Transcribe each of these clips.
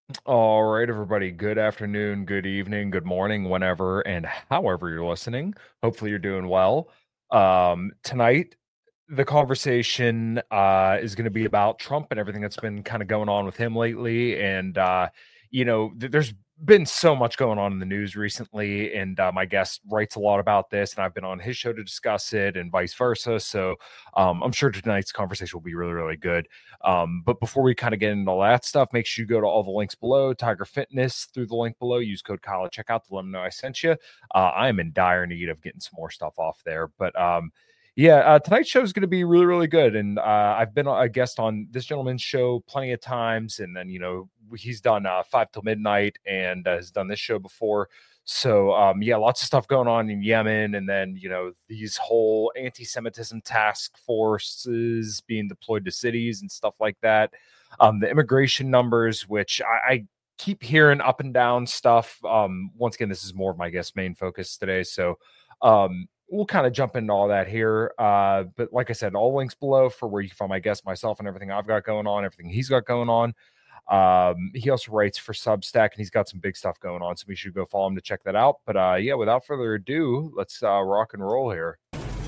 All right, everybody. Good afternoon, good evening, good morning, whenever and however you're listening. Hopefully, you're doing well. Tonight, the conversation is going to be about Trump and everything that's been kind of going on with him lately. And, there's been so much going on in the news recently. And my guest writes a lot about this, and I've been on his show to discuss it and vice versa. So I'm sure tonight's conversation will be really, really good. But before we kind of get into all that stuff, make sure you go to all the links below. Tiger Fitness through the link below. Use code Kyle at checkout to let them know I sent you. I am in dire need of getting some more stuff off there. But tonight's show is going to be really, really good. And I've been a guest on this gentleman's show plenty of times. And then, he's done 5 till midnight and has done this show before. So, lots of stuff going on in Yemen. And then, these whole anti-Semitism task forces being deployed to cities and stuff like that. The immigration numbers, which I keep hearing up and down stuff. Once again, this is more of my guest main focus today. So, we'll kind of jump into all that here. But like I said, all links below for where you can find my guest, myself, and everything I've got going on, everything he's got going on. He also writes for Substack, and he's got some big stuff going on, so we should go follow him to check that out. But without further ado, let's rock and roll here.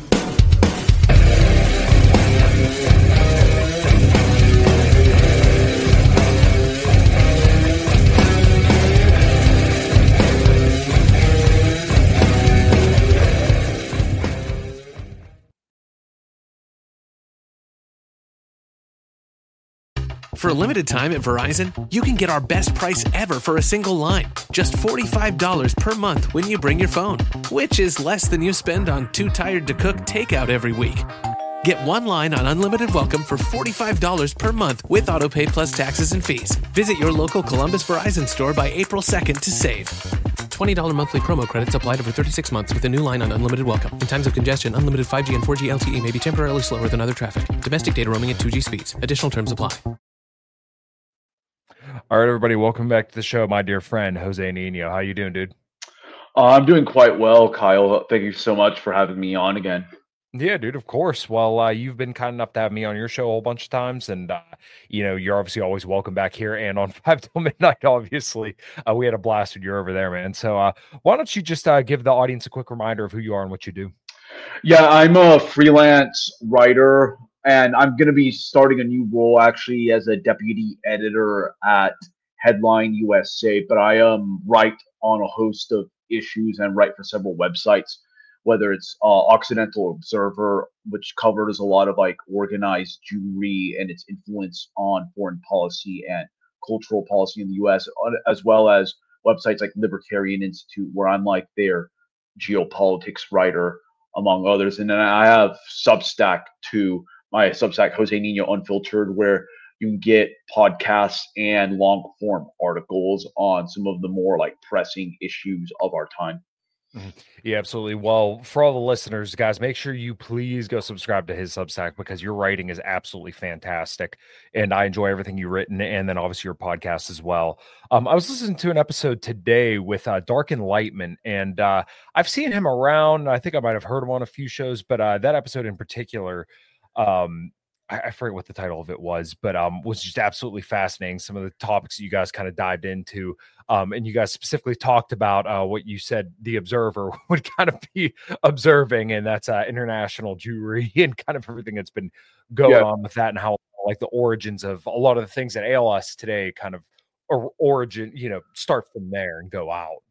For a limited time at Verizon, you can get our best price ever for a single line. Just $45 per month when you bring your phone, which is less than you spend on Too Tired to Cook takeout every week. Get one line on Unlimited Welcome for $45 per month with AutoPay plus taxes and fees. Visit your local Columbus Verizon store by April 2nd to save. $20 monthly promo credits applied over 36 months with a new line on Unlimited Welcome. In times of congestion, unlimited 5G and 4G LTE may be temporarily slower than other traffic. Domestic data roaming at 2G speeds. Additional terms apply. All right, everybody, welcome back to the show, my dear friend Jose Nino. How you doing, dude? I'm doing quite well, Kyle. Thank you so much for having me on again. Yeah, dude, of course. Well, you've been kind enough to have me on your show a whole bunch of times, and you're obviously always welcome back here and on 5 till midnight. Obviously, we had a blast when you're over there, man. So, why don't you just give the audience a quick reminder of who you are and what you do? Yeah, I'm a freelance writer, and I'm going to be starting a new role actually as a deputy editor at Headline USA. But I write on a host of issues and write for several websites, whether it's Occidental Observer, which covers a lot of like organized Jewry and its influence on foreign policy and cultural policy in the U.S., as well as websites like Libertarian Institute, where I'm like their geopolitics writer, among others. And then I have Substack too, my Substack, Jose Nino Unfiltered, where you can get podcasts and long form articles on some of the more like pressing issues of our time. Mhm. Yeah, absolutely. Well, for all the listeners, guys, make sure you please go subscribe to his Substack because your writing is absolutely fantastic, and I enjoy everything you've written, and then obviously your podcast as well. I was listening to an episode today with Dark Enlightenment, and I've seen him around. I think I might have heard him on a few shows, but that episode in particular, um, I forget what the title of it was, but was just absolutely fascinating. Some of the topics that you guys kind of dived into. And you guys specifically talked about what you said the observer would kind of be observing, and that's international Jewry and kind of everything that's been going Yeah. on with that, and how like the origins of a lot of the things that ail us today kind of origin, start from there and go out.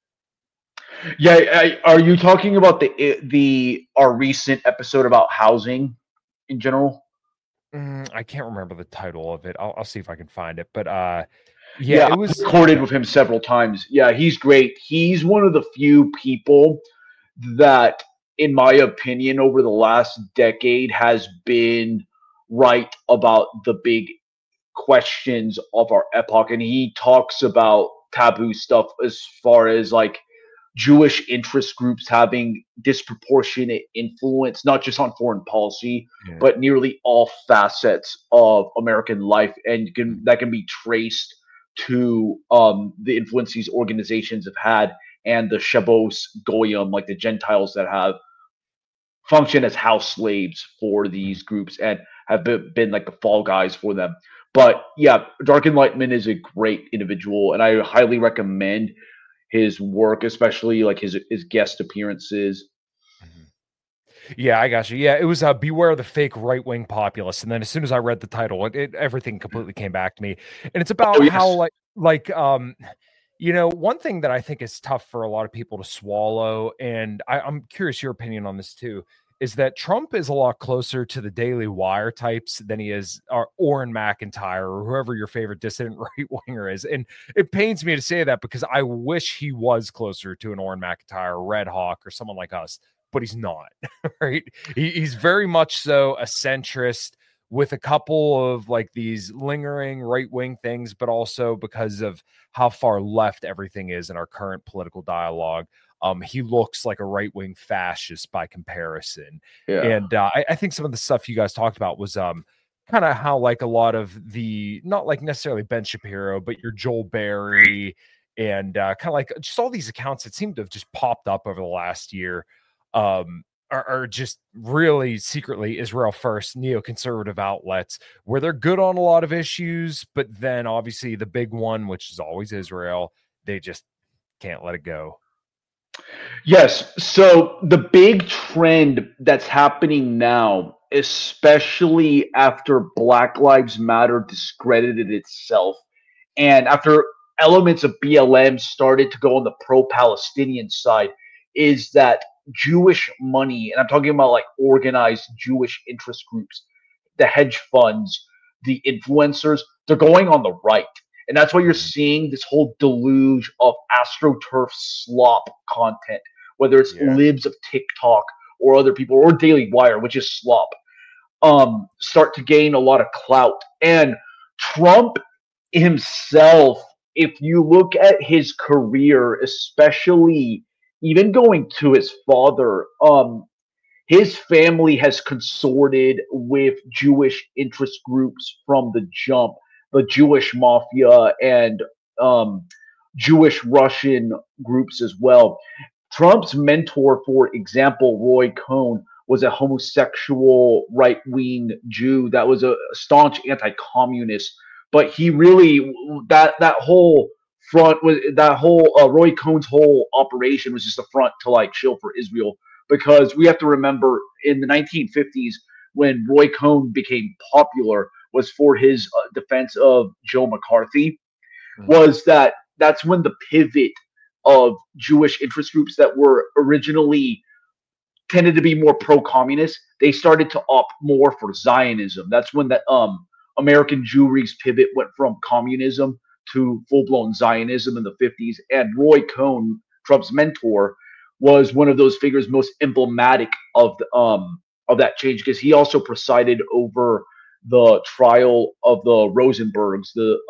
Yeah. Are you talking about the our recent episode about housing in general? I can't remember the title of it. I'll see if I can find it. But Yeah, it I've was. recorded with him several times. Yeah, he's great. He's one of the few people that, in my opinion, over the last decade has been right about the big questions of our epoch. And he talks about taboo stuff as far as like Jewish interest groups having disproportionate influence, not just on foreign policy, Yeah. but nearly all facets of American life, and that can be traced to the influence these organizations have had, and the Shabos Goyim, like the Gentiles that have functioned as house slaves for these groups and have been like the fall guys for them. But yeah, Dark Enlightenment is a great individual, and I highly recommend his work, especially like his guest appearances. Mhm. Yeah, I got you. Yeah, it was Beware the Fake Right-Wing Populist. And then as soon as I read the title, everything completely came back to me. And it's Oh about how yes, one thing that I think is tough for a lot of people to swallow, and I'm curious your opinion on this too, is that Trump is a lot closer to the Daily Wire types than he is or Orrin McIntyre or whoever your favorite dissident right-winger is. And it pains me to say that because I wish he was closer to an Orrin McIntyre, Red Hawk, or someone like us, but he's not. Right? He's very much so a centrist with a couple of like these lingering right-wing things, but also because of how far left everything is in our current political dialogue. He looks like a right-wing fascist by comparison. yeah. And I think some of the stuff you guys talked about was kind of how like a lot of the, not like necessarily Ben Shapiro, but your Joel Berry and kind of like just all these accounts that seem to have just popped up over the last year are just really secretly Israel first neoconservative outlets where they're good on a lot of issues, but then obviously the big one, which is always Israel, they just can't let it go. Yes. So the big trend that's happening now, especially after Black Lives Matter discredited itself, and after elements of BLM started to go on the pro-Palestinian side, is that Jewish money, and I'm talking about like organized Jewish interest groups, the hedge funds, the influencers, they're going on the right. And that's why you're seeing this whole deluge of AstroTurf slop content, whether it's Yeah. libs of TikTok or other people or Daily Wire, which is slop, start to gain a lot of clout. And Trump himself, if you look at his career, especially even going to his father, his family has consorted with Jewish interest groups from the jump, the Jewish mafia and Jewish Russian groups as well. Trump's mentor, for example, Roy Cohn, was a homosexual right wing Jew that was a staunch anti communist. But he really, that whole front was that whole Roy Cohn's whole operation was just a front to like shill for Israel, because we have to remember in the 1950s when Roy Cohn became popular was for his defense of Joe McCarthy, was that's when the pivot of Jewish interest groups that were originally tended to be more pro-communist, they started to opt more for Zionism. That's when the American Jewry's pivot went from communism to full-blown Zionism in the 50s. And Roy Cohn, Trump's mentor, was one of those figures most emblematic of that change, because he also presided over the trial of the Rosenbergs,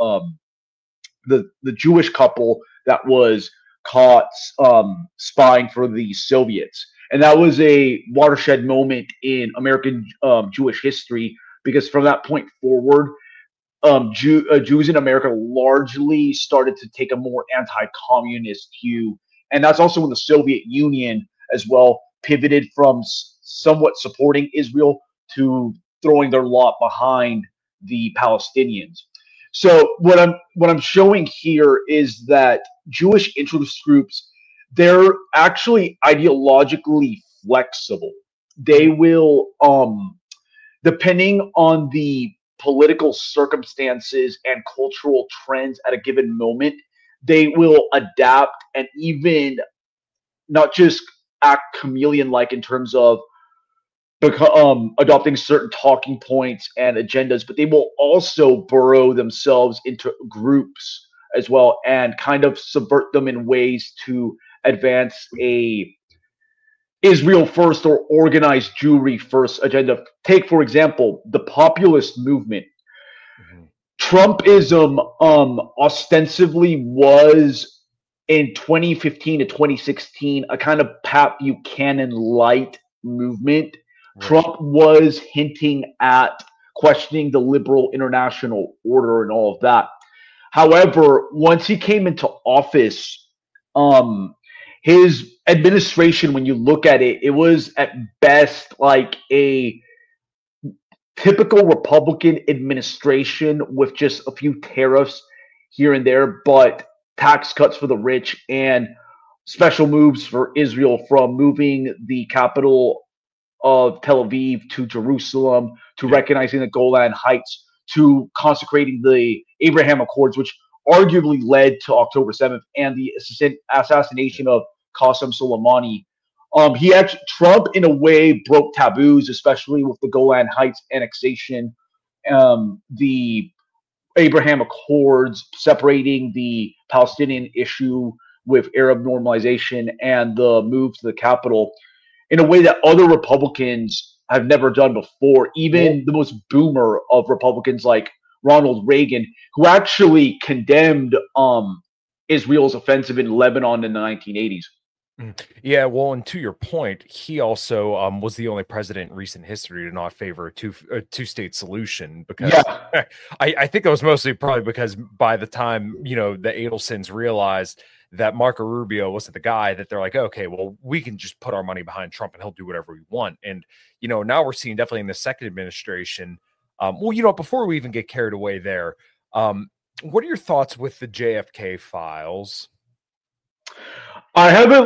the Jewish couple that was caught spying for the Soviets. And that was a watershed moment in American Jewish history, because from that point forward, Jews in America largely started to take a more anti-communist hue. And that's also when the Soviet Union as well pivoted from somewhat supporting Israel to throwing their lot behind the Palestinians. So what I'm showing here is that Jewish interest groups, they're actually ideologically flexible. They will, depending on the political circumstances and cultural trends at a given moment, they will adapt and even not just act chameleon-like in terms of adopting certain talking points and agendas, but they will also burrow themselves into groups as well and kind of subvert them in ways to advance a Israel first or organized Jewry first agenda. Take, for example, the populist movement. Mm-hmm. Trumpism ostensibly was in 2015 to 2016 a kind of Pat Buchanan light movement. Right. Trump was hinting at questioning the liberal international order and all of that. However, once he came into office, his administration, when you look at it, it was at best like a typical Republican administration with just a few tariffs here and there, but tax cuts for the rich and special moves for Israel, from moving the capital of Tel Aviv to Jerusalem, to recognizing the Golan Heights, to consecrating the Abraham Accords, which arguably led to October 7th and the assassination of Qasem Soleimani. Trump, in a way, broke taboos, especially with the Golan Heights annexation, the Abraham Accords separating the Palestinian issue with Arab normalization, and the move to the capital in a way that other Republicans have never done before. Even the most boomer of Republicans, like Ronald Reagan, who actually condemned Israel's offensive in Lebanon in the 1980s. Yeah, well, and to your point, he also was the only president in recent history to not favor a two-state solution, because I think it was mostly probably because by the time, the Adelsons realized that Marco Rubio wasn't the guy, that they're like, okay, well, we can just put our money behind Trump and he'll do whatever we want. And, now we're seeing definitely in the second administration. Before we even get carried away there, what are your thoughts with the JFK files? I haven't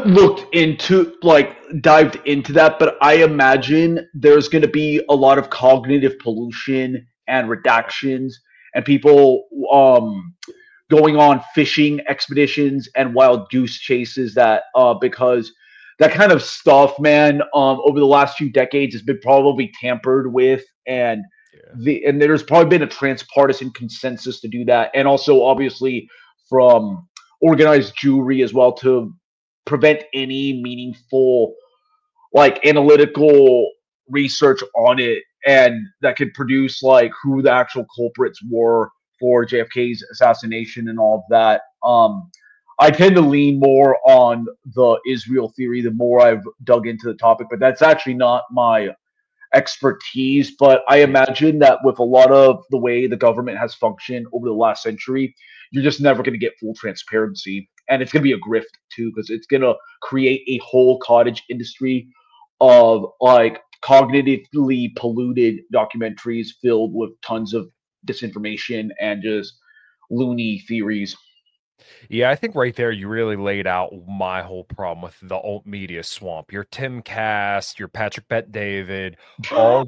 dived into that, but I imagine there's going to be a lot of cognitive pollution and redactions, and people going on fishing expeditions and wild goose chases, that because that kind of stuff, man, over the last few decades has been probably tampered with, and there's probably been a transpartisan consensus to do that, and also obviously from organized Jewry as well, to prevent any meaningful analytical research on it, and that could produce who the actual culprits were for JFK's assassination and all of that. I tend to lean more on the Israel theory the more I've dug into the topic, but that's actually not my expertise. But I imagine that with a lot of the way the government has functioned over the last century, you're just never going to get full transparency. And it's going to be a grift too, because it's going to create a whole cottage industry of cognitively polluted documentaries filled with tons of disinformation and just loony theories. Yeah, I think right there you really laid out my whole problem with the alt media swamp. Your Tim Cast, your Patrick Bet-David, all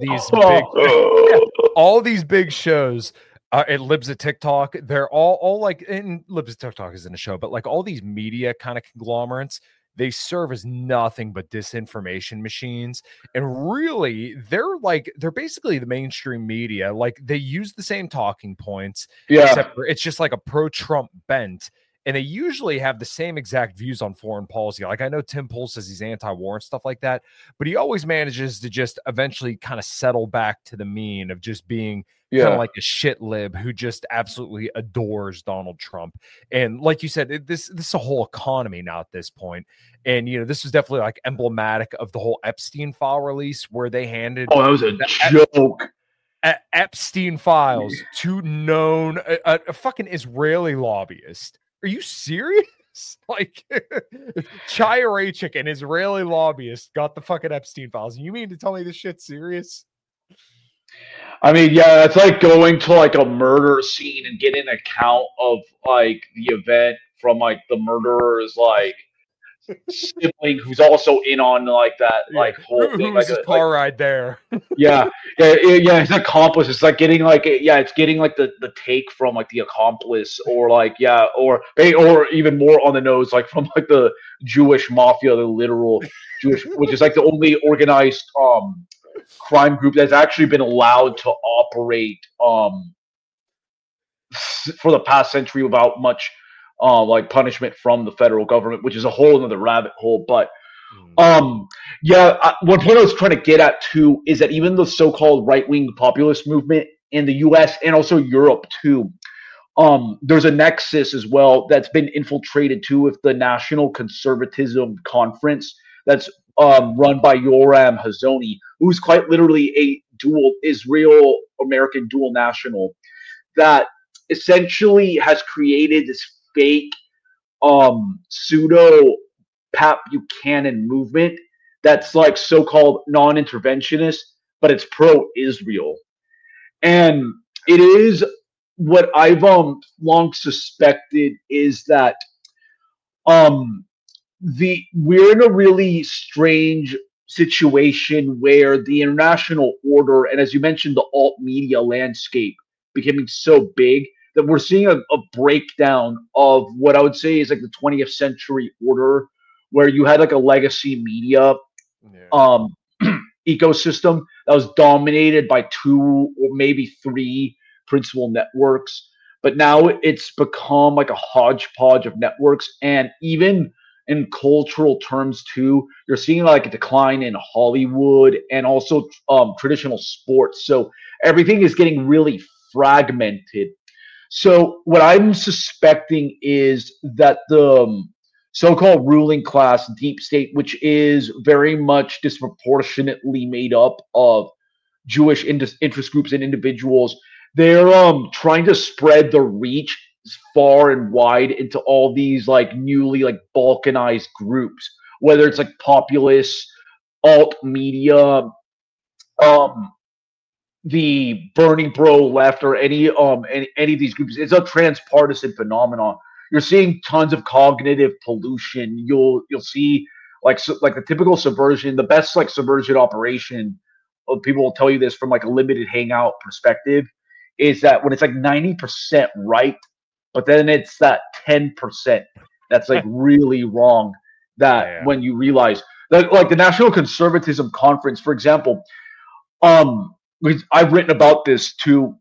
these big shows. It Libs at TikTok. They're all and Libs at TikTok isn't a show, but all these media kind of conglomerates, they serve as nothing but disinformation machines. And really, they're basically the mainstream media. They use the same talking points, except for it's just a pro-Trump bent. And they usually have the same exact views on foreign policy. I know Tim Pool says he's anti-war and stuff like that, but he always manages to just eventually kind of settle back to the mean of just being kind of like a shit lib who just absolutely adores Donald Trump. And like you said, this is a whole economy now at this point. And, this was definitely emblematic of the whole Epstein file release, where they handed that was a joke. Epstein files to known a fucking Israeli lobbyist. Are you serious? Chaya Raichik, an Israeli lobbyist, got the fucking Epstein files. You mean to tell me this shit's serious? I mean, yeah, it's like going to a murder scene and getting an account of the event from the murderer's sibling, who's also in on that whole thing. Who was his car ride there? yeah, his accomplice. It's getting it's getting the take from the accomplice, or or even more on the nose, from the Jewish mafia, the literal Jewish, which is the only organized crime group that's actually been allowed to operate for the past century without much punishment from the federal government, which is a whole other rabbit hole. But one point I was trying to get at too is that even the so-called right-wing populist movement in the U.S. and also Europe too, there's a nexus as well that's been infiltrated too with the National Conservatism Conference that's run by Yoram Hazony, who's quite literally a dual Israel-American dual national that essentially has created this fake pseudo Pat Buchanan movement that's so-called non-interventionist, but it's pro-Israel. And it is what I've long suspected is that um we're in a really strange situation where the international order and, as you mentioned, the alt media landscape becoming so big that we're seeing a breakdown of what I would say is like the 20th century order, where you had like a legacy media Yeah. um ecosystem that was dominated by two or maybe three principal networks. But now it's become like a hodgepodge of networks. And even in cultural terms, too, you're seeing like a decline in Hollywood and also traditional sports. So everything is getting really fragmented. So what I'm suspecting is that the so-called ruling class, deep state, which is very much disproportionately made up of Jewish interest groups and individuals, they're trying to spread the reach far and wide into all these like newly like balkanized groups, whether it's like populist, alt media, um, the Bernie Bro left, or any of these groups. It's a transpartisan phenomenon. You're seeing tons of cognitive pollution. You'll see like the typical subversion, the best like subversion operation. People will tell you this from like a limited hangout perspective, is that when it's like 90% right, but then it's that 10% that's like really wrong. That Yeah. when you realize that, like the National Conservatism Conference, for example, um, I've written about this too.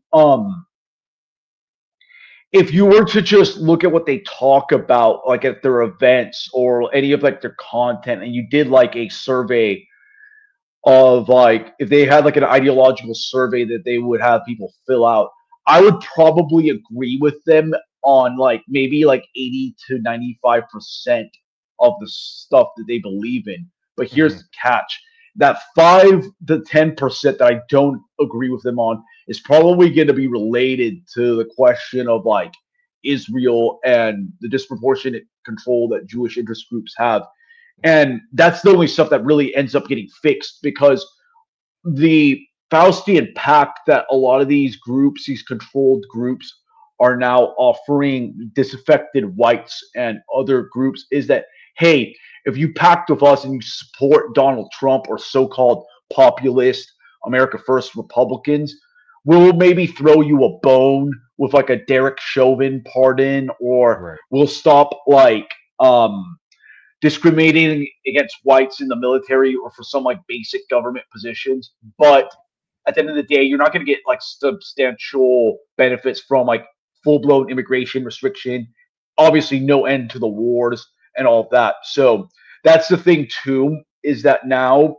If you were to just look at what they talk about, like at their events or any of like their content, and you did like a survey of like if they had like an ideological survey that they would have people fill out, I would probably agree with them on like maybe like 80 to 95% of the stuff that they believe in. But here's Mhm. the catch: that 5 to 10% that I don't agree with them on is probably going to be related to the question of like Israel and the disproportionate control that Jewish interest groups have. And that's the only stuff that really ends up getting fixed, because the Faustian pact that a lot of these groups, these controlled groups, are now offering disaffected whites and other groups is that, hey, if you pact with us and you support Donald Trump or so-called populist America First Republicans, we'll maybe throw you a bone with like a Derek Chauvin pardon, or Right. we'll stop like discriminating against whites in the military or for some like basic government positions. But at the end of the day, you're not going to get like substantial benefits from like full blown immigration restriction. Obviously, no end to the wars and all of that. So that's the thing too, is that now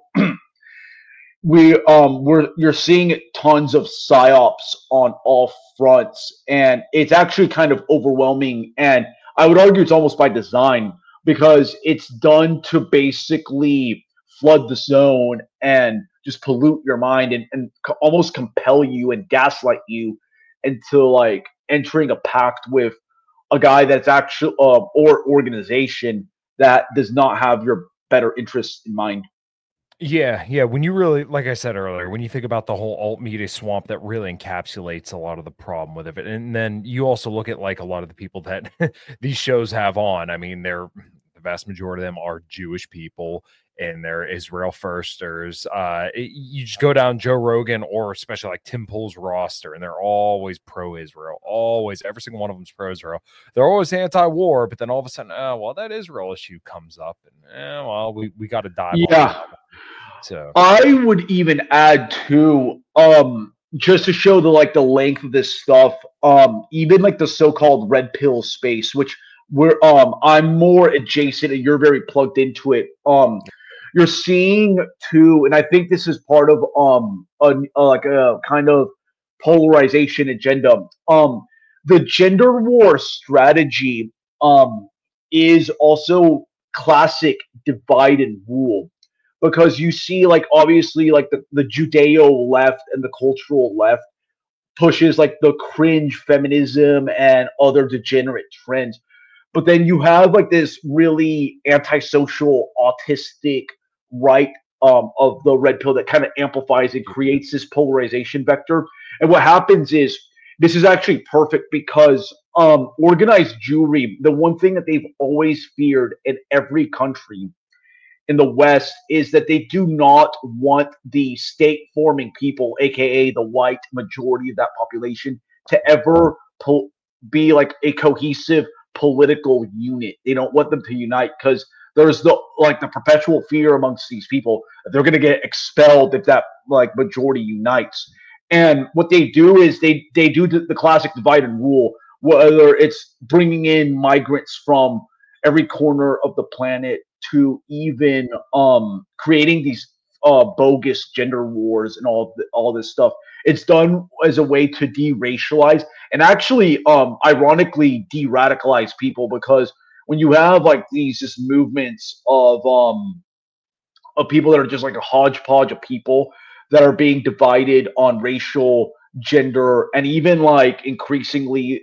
you're seeing tons of psyops on all fronts, and it's actually kind of overwhelming. And I would argue it's almost by design, because it's done to basically flood the zone and just pollute your mind and almost compel you and gaslight you into like entering a pact with a guy that's actually or organization that does not have your better interests in mind. Yeah, yeah. When you really, like I said earlier, when you think about the whole alt media swamp, that really encapsulates a lot of the problem with it. And then you also look at like a lot of the people that these shows have on. I mean, the vast majority of them are Jewish people and they're Israel firsters. You just go down Joe Rogan or especially like Tim Pool's roster, and they're always pro-Israel. Always, every single one of them's pro-Israel. They're always anti-war, but then all of a sudden, oh well, that Israel issue comes up, and well, we got to dive on Yeah. that. So I would even add to just to show the length of this stuff, even like the so-called red pill space, which I'm more adjacent and you're very plugged into it. You're seeing too, and I think this is part of like a kind of polarization agenda. The gender war strategy is also classic divide and rule, because you see like obviously like the Judeo left and the cultural left pushes like the cringe feminism and other degenerate trends. But then you have like this really antisocial, autistic right of the red pill that kind of amplifies and creates this polarization vector. And what happens is this is actually perfect because organized Jewry, the one thing that they've always feared in every country in the West is that they do not want the state forming people, aka the white majority of that population, to ever be like a cohesive political unit. They don't want them to unite because there's the perpetual fear amongst these people that they're going to get expelled if that like majority unites. And what they do is they do the classic divide and rule, whether it's bringing in migrants from every corner of the planet to even creating these bogus gender wars and all this stuff. It's done as a way to de-racialize and actually ironically de-radicalize people, because when you have like these just movements of people that are just like a hodgepodge of people that are being divided on racial, gender, and even like increasingly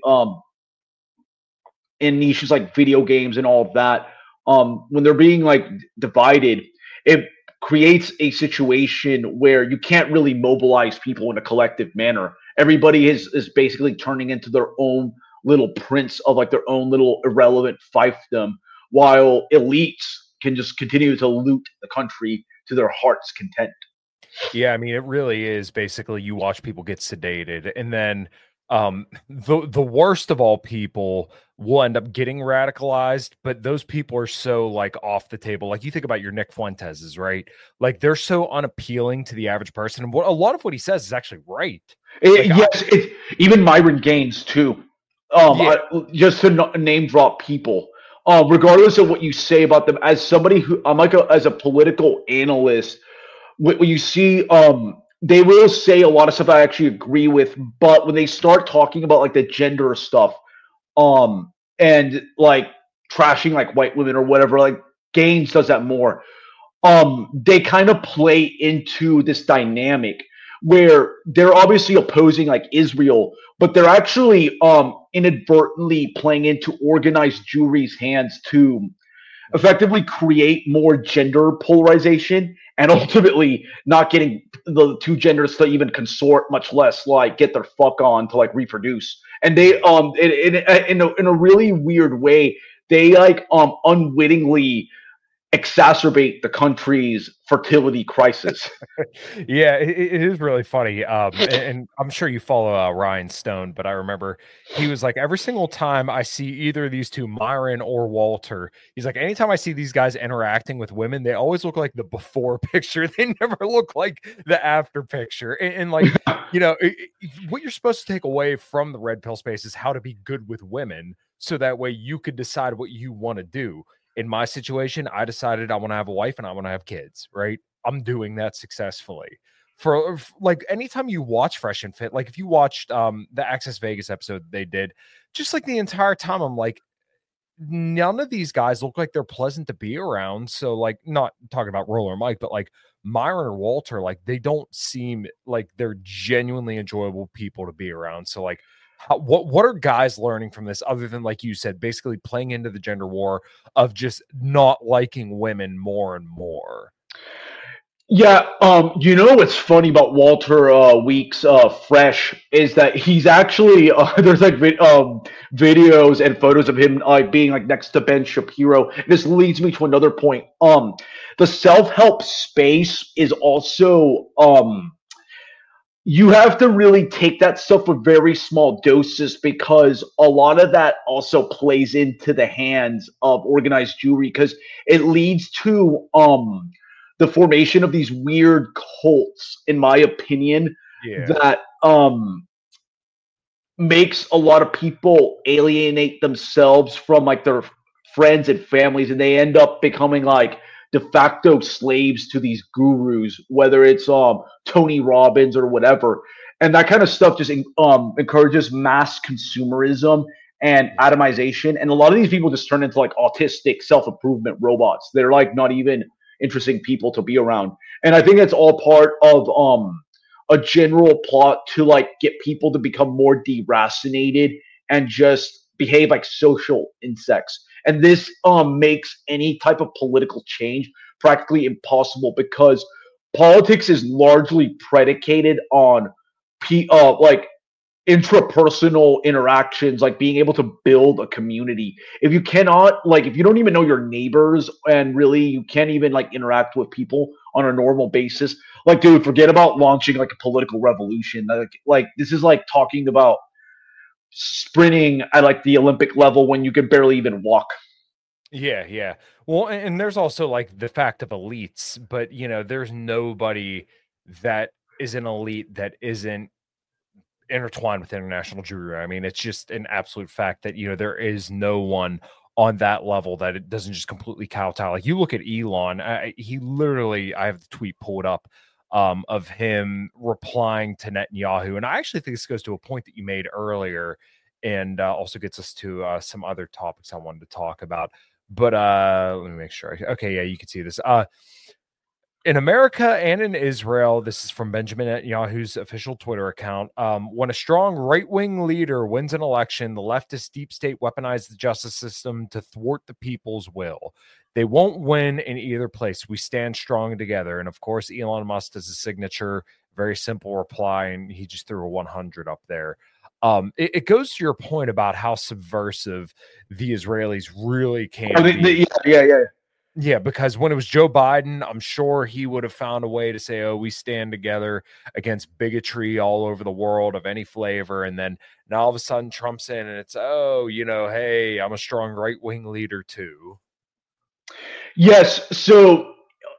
in niches like video games and all of that, when they're being like divided, it creates a situation where you can't really mobilize people in a collective manner. Everybody is basically turning into their own little prince of like their own little irrelevant fiefdom, while elites can just continue to loot the country to their heart's content. Yeah, I mean, it really is basically you watch people get sedated, and then the worst of all people will end up getting radicalized, but those people are so like off the table. Like you think about your Nick Fuenteses, right? Like they're so unappealing to the average person, and a lot of what he says is actually right. Yes, even Myron Gaines too. Just to name drop people, regardless of what you say about them, as somebody who I'm like as a political analyst, when you see they will say a lot of stuff I actually agree with, but when they start talking about like the gender stuff, and like trashing like white women or whatever, like Gaines does that more. They kind of play into this dynamic where they're obviously opposing like Israel, but they're actually inadvertently playing into organized Jewry's hands to effectively create more gender polarization and ultimately not getting the two genders to even consort, much less like get their fuck on to like reproduce. And they in a really weird way, they like unwittingly exacerbate the country's fertility crisis. Yeah, it is really funny. And I'm sure you follow Ryan Stone, but I remember he was like, every single time I see either of these two, Myron or Walter, he's like, anytime I see these guys interacting with women, they always look like the before picture. They never look like the after picture. And like, you know, what you're supposed to take away from the red pill space is how to be good with women, so that way you could decide what you want to do. In my situation, I decided I want to have a wife and I want to have kids, right? I'm doing that successfully. For like anytime you watch Fresh and Fit, like if you watched the Access Vegas episode they did, just like the entire time, I'm like, none of these guys look like they're pleasant to be around. So like, not talking about Roller Mike, but like Myron or Walter, like they don't seem like they're genuinely enjoyable people to be around. So like, what are guys learning from this other than, like you said, basically playing into the gender war of just not liking women more and more? Yeah, you know what's funny about Walter Weeks Fresh is that he's actually there's like videos and photos of him being like next to Ben Shapiro. This leads me to another point. The self-help space is also you have to really take that stuff with very small doses, because a lot of that also plays into the hands of organized Jewry, because it leads to the formation of these weird cults, in my opinion, that makes a lot of people alienate themselves from like their friends and families, and they end up becoming like de facto slaves to these gurus, whether it's Tony Robbins or whatever. And that kind of stuff just encourages mass consumerism and atomization. And a lot of these people just turn into like autistic self-improvement robots. They're like not even interesting people to be around. And I think that's all part of a general plot to like get people to become more deracinated and just behave like social insects. And this makes any type of political change practically impossible, because politics is largely predicated on like intrapersonal interactions, like being able to build a community. If you cannot, like, if you don't even know your neighbors and really you can't even like interact with people on a normal basis, like, dude, forget about launching like a political revolution. Like this is like talking about sprinting at like the Olympic level when you can barely even walk. Yeah. Well, and there's also like the fact of elites, but there's nobody that is an elite that isn't intertwined with international Jewry. I mean, it's just an absolute fact that there is no one on that level that it doesn't just completely kowtow. Like, you look at Elon, he literally, I have the tweet pulled up of him replying to Netanyahu, and I actually think this goes to a point that you made earlier, and also gets us to some other topics I wanted to talk about. But let me make sure. Okay, yeah, you can see this. In America and in Israel, this is from Benjamin Netanyahu's official Twitter account. When a strong right-wing leader wins an election, the leftist deep state weaponizes the justice system to thwart the people's will. They won't win in either place. We stand strong together. And of course, Elon Musk does a signature, very simple reply, and he just threw a 100 up there. It goes to your point about how subversive the Israelis really can be. Yeah. Yeah, because when it was Joe Biden, I'm sure he would have found a way to say, oh, we stand together against bigotry all over the world of any flavor. And then now all of a sudden Trump's in and it's, oh, hey, I'm a strong right-wing leader too. Yes. So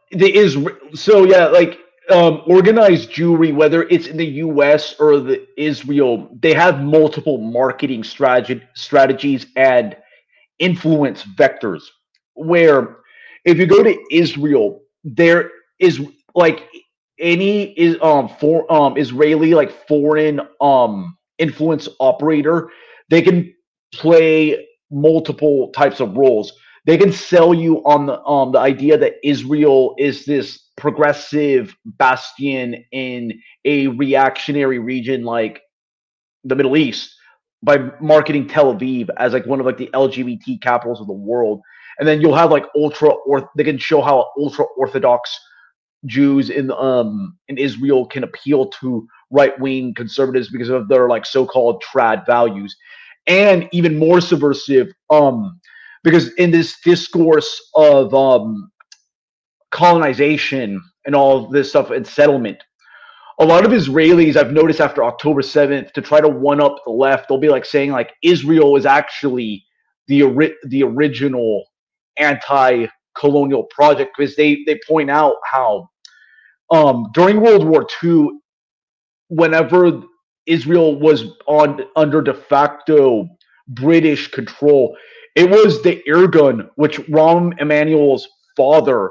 organized Jewry, whether it's in the US or the Israel, they have multiple marketing strategies and influence vectors where, if you go to Israel, there is like any Israeli like foreign influence operator. They can play multiple types of roles. They can sell you on the idea that Israel is this progressive bastion in a reactionary region like the Middle East by marketing Tel Aviv as like one of like the LGBT capitals of the world. And then you'll have like they can show how ultra orthodox Jews in Israel can appeal to right wing conservatives because of their like so-called trad values, and even more subversive because in this discourse of colonization and all of this stuff and settlement, a lot of Israelis I've noticed after October 7th, to try to one up the left, they'll be like saying like Israel is actually the original anti-colonial project, because they point out how during World War II, whenever Israel was under de facto British control, it was the Irgun, which Rahm Emanuel's father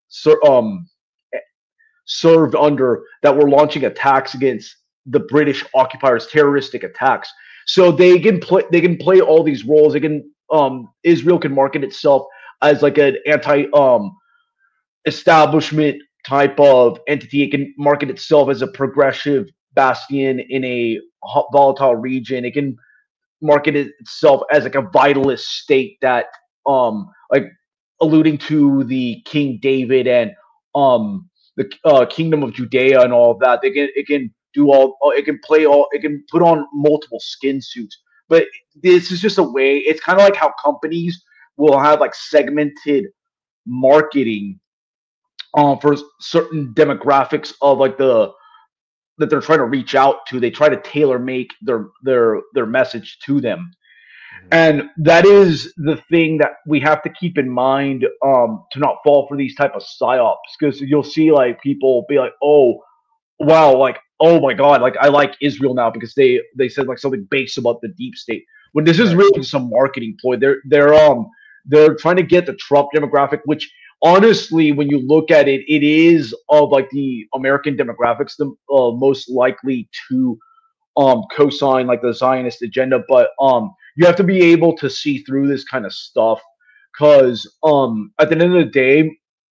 served under, that were launching attacks against the British occupiers, terroristic attacks. So they can play all these roles. Israel can market itself as like an establishment type of entity. It can market itself as a progressive bastion in a volatile region. It can market itself as like a vitalist state that like alluding to the King David and the kingdom of Judea and all of that. It can put on multiple skin suits. But this is just a way. It's kind of like how companies will have like segmented marketing for certain demographics of like that they're trying to reach out to. They try to tailor make their message to them. And that is the thing that we have to keep in mind, to not fall for these type of psyops, because you'll see like people be like, oh wow, like, oh my god, like I like Israel now because they said like something base about the deep state, when this is really just a marketing ploy. They're trying to get the Trump demographic, which honestly, when you look at it, it is of like the American demographics the most likely to co-sign like the Zionist agenda. But you have to be able to see through this kind of stuff, because at the end of the day,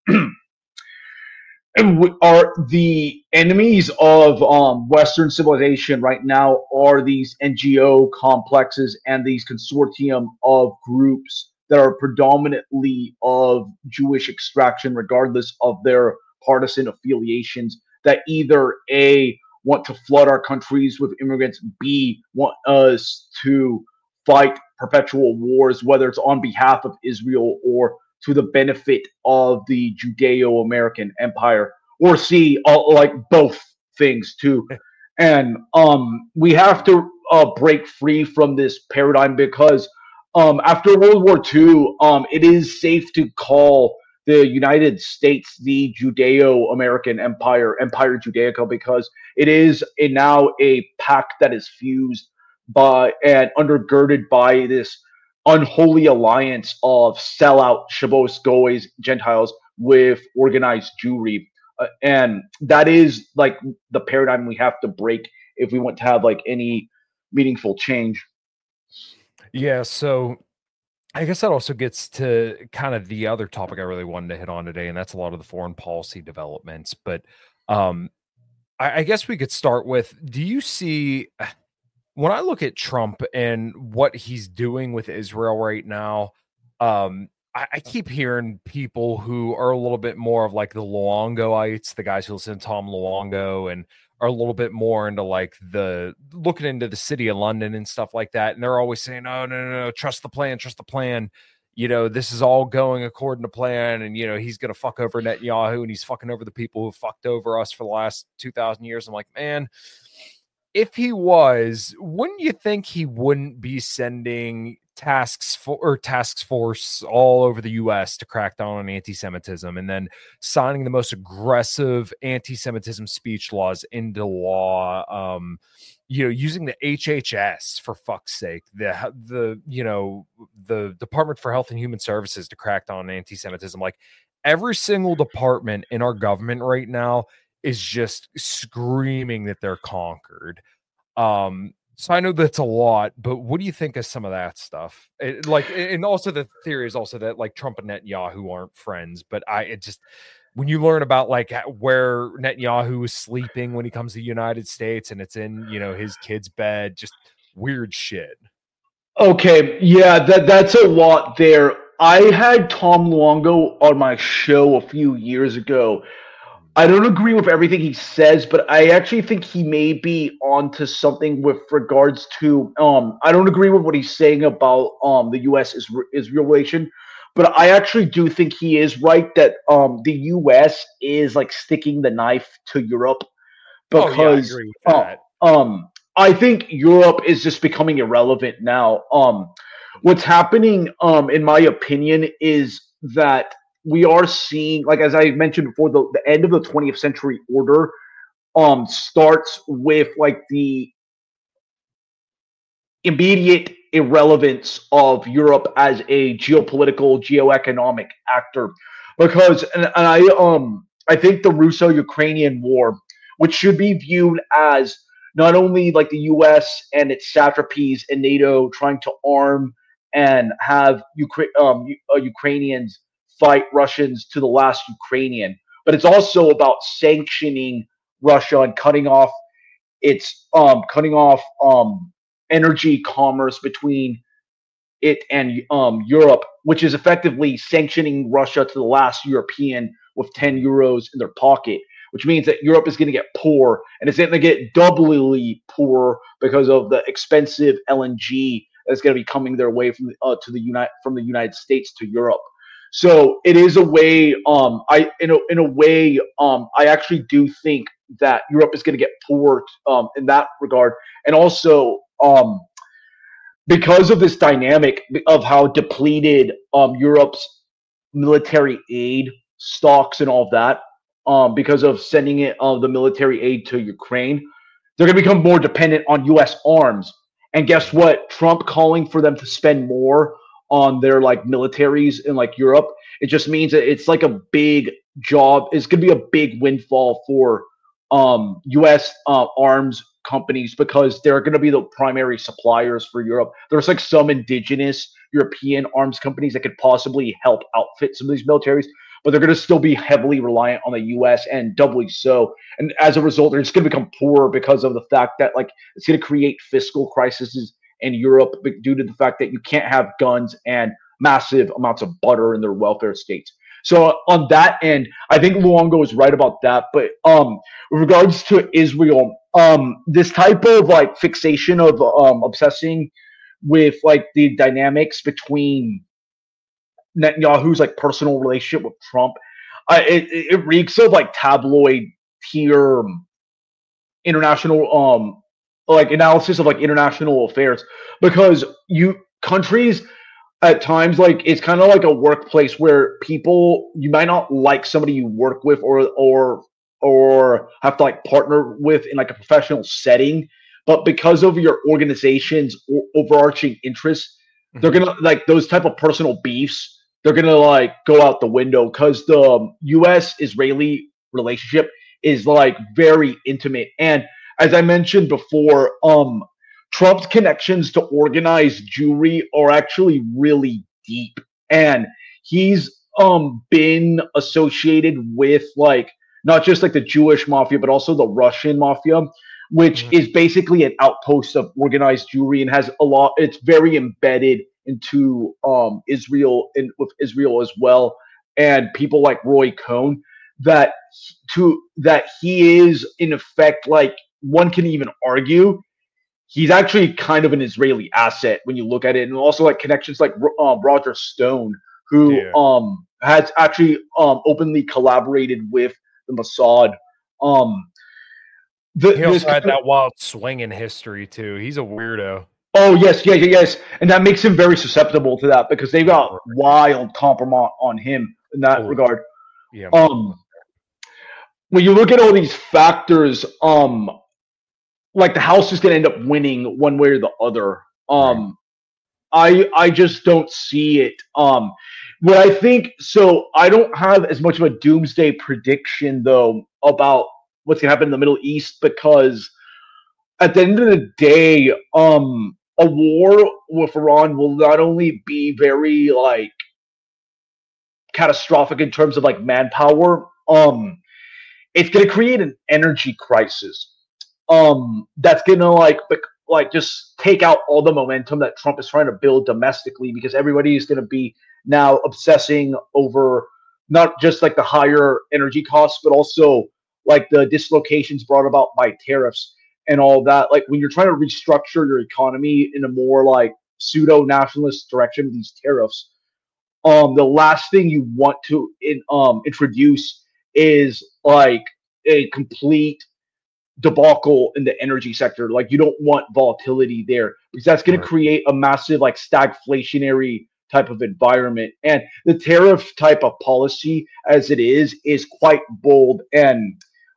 are the enemies of Western civilization right now are these NGO complexes and these consortium of groups that are predominantly of Jewish extraction, regardless of their partisan affiliations, that either A, want to flood our countries with immigrants, B, want us to fight perpetual wars, whether it's on behalf of Israel or to the benefit of the Judeo-American empire, or C, like both things too. And we have to break free from this paradigm because after World War II, it is safe to call the United States the Judeo-American empire, Empire Judaica, because it is now a pact that is fused by and undergirded by this unholy alliance of sellout Shabbos Goys, Gentiles, with organized Jewry. And that is like the paradigm we have to break if we want to have like any meaningful change. Yeah, so I guess that also gets to kind of the other topic I really wanted to hit on today, and that's a lot of the foreign policy developments. But I guess we could start with, do you see, when I look at Trump and what he's doing with Israel right now, I keep hearing people who are a little bit more of like the Luongoites, the guys who listen to Tom Luongo and are a little bit more into like the looking into the city of London and stuff like that. And they're always saying, oh, no, trust the plan, trust the plan. You know, this is all going according to plan. And, you know, he's going to fuck over Netanyahu and he's fucking over the people who fucked over us for the last 2,000 years. I'm like, man, if he was, wouldn't you think he wouldn't be sending task force all over the U.S. to crack down on anti-Semitism and then signing the most aggressive anti-Semitism speech laws into law, using the HHS for fuck's sake, the Department for Health and Human Services to crack down on anti-Semitism. Like every single department in our government right now is just screaming that they're conquered. So I know that's a lot, but what do you think of some of that stuff? And also the theory is also that like Trump and Netanyahu aren't friends, but when you learn about like where Netanyahu is sleeping when he comes to the United States and it's in, his kid's bed, just weird shit. Okay. Yeah, that's a lot there. I had Tom Luongo on my show a few years ago. I don't agree with everything he says, but I actually think he may be onto something with regards to I don't agree with what he's saying about the US Israel relation, but I actually do think he is right that the US is like sticking the knife to Europe because I agree with that. I think Europe is just becoming irrelevant now. What's happening in my opinion is that we are seeing, like as I mentioned before, the end of the 20th century order starts with like the immediate irrelevance of Europe as a geopolitical, geoeconomic actor. Because I think the Russo-Ukrainian war, which should be viewed as not only like the US and its satrapies and NATO trying to arm and have Ukrainians fight Russians to the last Ukrainian, but it's also about sanctioning Russia and cutting off energy commerce between it and Europe, which is effectively sanctioning Russia to the last European with 10 euros in their pocket, which means that Europe is going to get poor, and it's going to get doubly poor because of the expensive LNG that's going to be coming their way from the United States to Europe. So it is a way. I actually do think that Europe is going to get poor in that regard, and also because of this dynamic of how depleted Europe's military aid stocks and all of that, because of sending it the military aid to Ukraine, they're going to become more dependent on U.S. arms. And guess what? Trump calling for them to spend more on their like militaries in like Europe, it just means that it's like a big job. It's going to be a big windfall for U.S. Arms companies because they're going to be the primary suppliers for Europe. There's like some indigenous European arms companies that could possibly help outfit some of these militaries, but they're going to still be heavily reliant on the U.S. and doubly so. And as a result, they're just going to become poorer because of the fact that like it's going to create fiscal crises in Europe due to the fact that you can't have guns and massive amounts of butter in their welfare states. So on that end, I think Luongo is right about that. But with regards to Israel, this type of like fixation of obsessing with like the dynamics between Netanyahu's like personal relationship with Trump, it reeks of like tabloid tier international like analysis of like international affairs, because you countries at times, like it's kind of like a workplace where people, you might not like somebody you work with or have to like partner with in like a professional setting, but because of your organization's overarching interests, they're gonna like those type of personal beefs, they're gonna like go out the window, because the U.S. Israeli relationship is like very intimate. And as I mentioned before, Trump's connections to organized Jewry are actually really deep, and he's been associated with like not just like the Jewish mafia, but also the Russian mafia, which is basically an outpost of organized Jewry and has a lot. It's very embedded into Israel and with Israel as well, and people like Roy Cohn, that he is in effect, like one can even argue he's actually kind of an Israeli asset when you look at it, and also like connections like Roger Stone, who has actually openly collaborated with the Mossad. He also had that wild swing in history too. He's a weirdo. Oh yes, and that makes him very susceptible to that, because they've got wild compromise on him in that regard. Yeah. When you look at all these factors, like the House is going to end up winning one way or the other. I just don't see it. What I think, so I don't have as much of a doomsday prediction though about what's going to happen in the Middle East, because at the end of the day, a war with Iran will not only be very like catastrophic in terms of like manpower, it's going to create an energy crisis. That's gonna like just take out all the momentum that Trump is trying to build domestically, because everybody is gonna be now obsessing over not just like the higher energy costs, but also like the dislocations brought about by tariffs and all that. Like when you're trying to restructure your economy in a more like pseudo nationalist direction with these tariffs, the last thing you want to introduce is like a complete debacle in the energy sector. Like you don't want volatility there, because that's going to create a massive like stagflationary type of environment. And the tariff type of policy as it is quite bold. And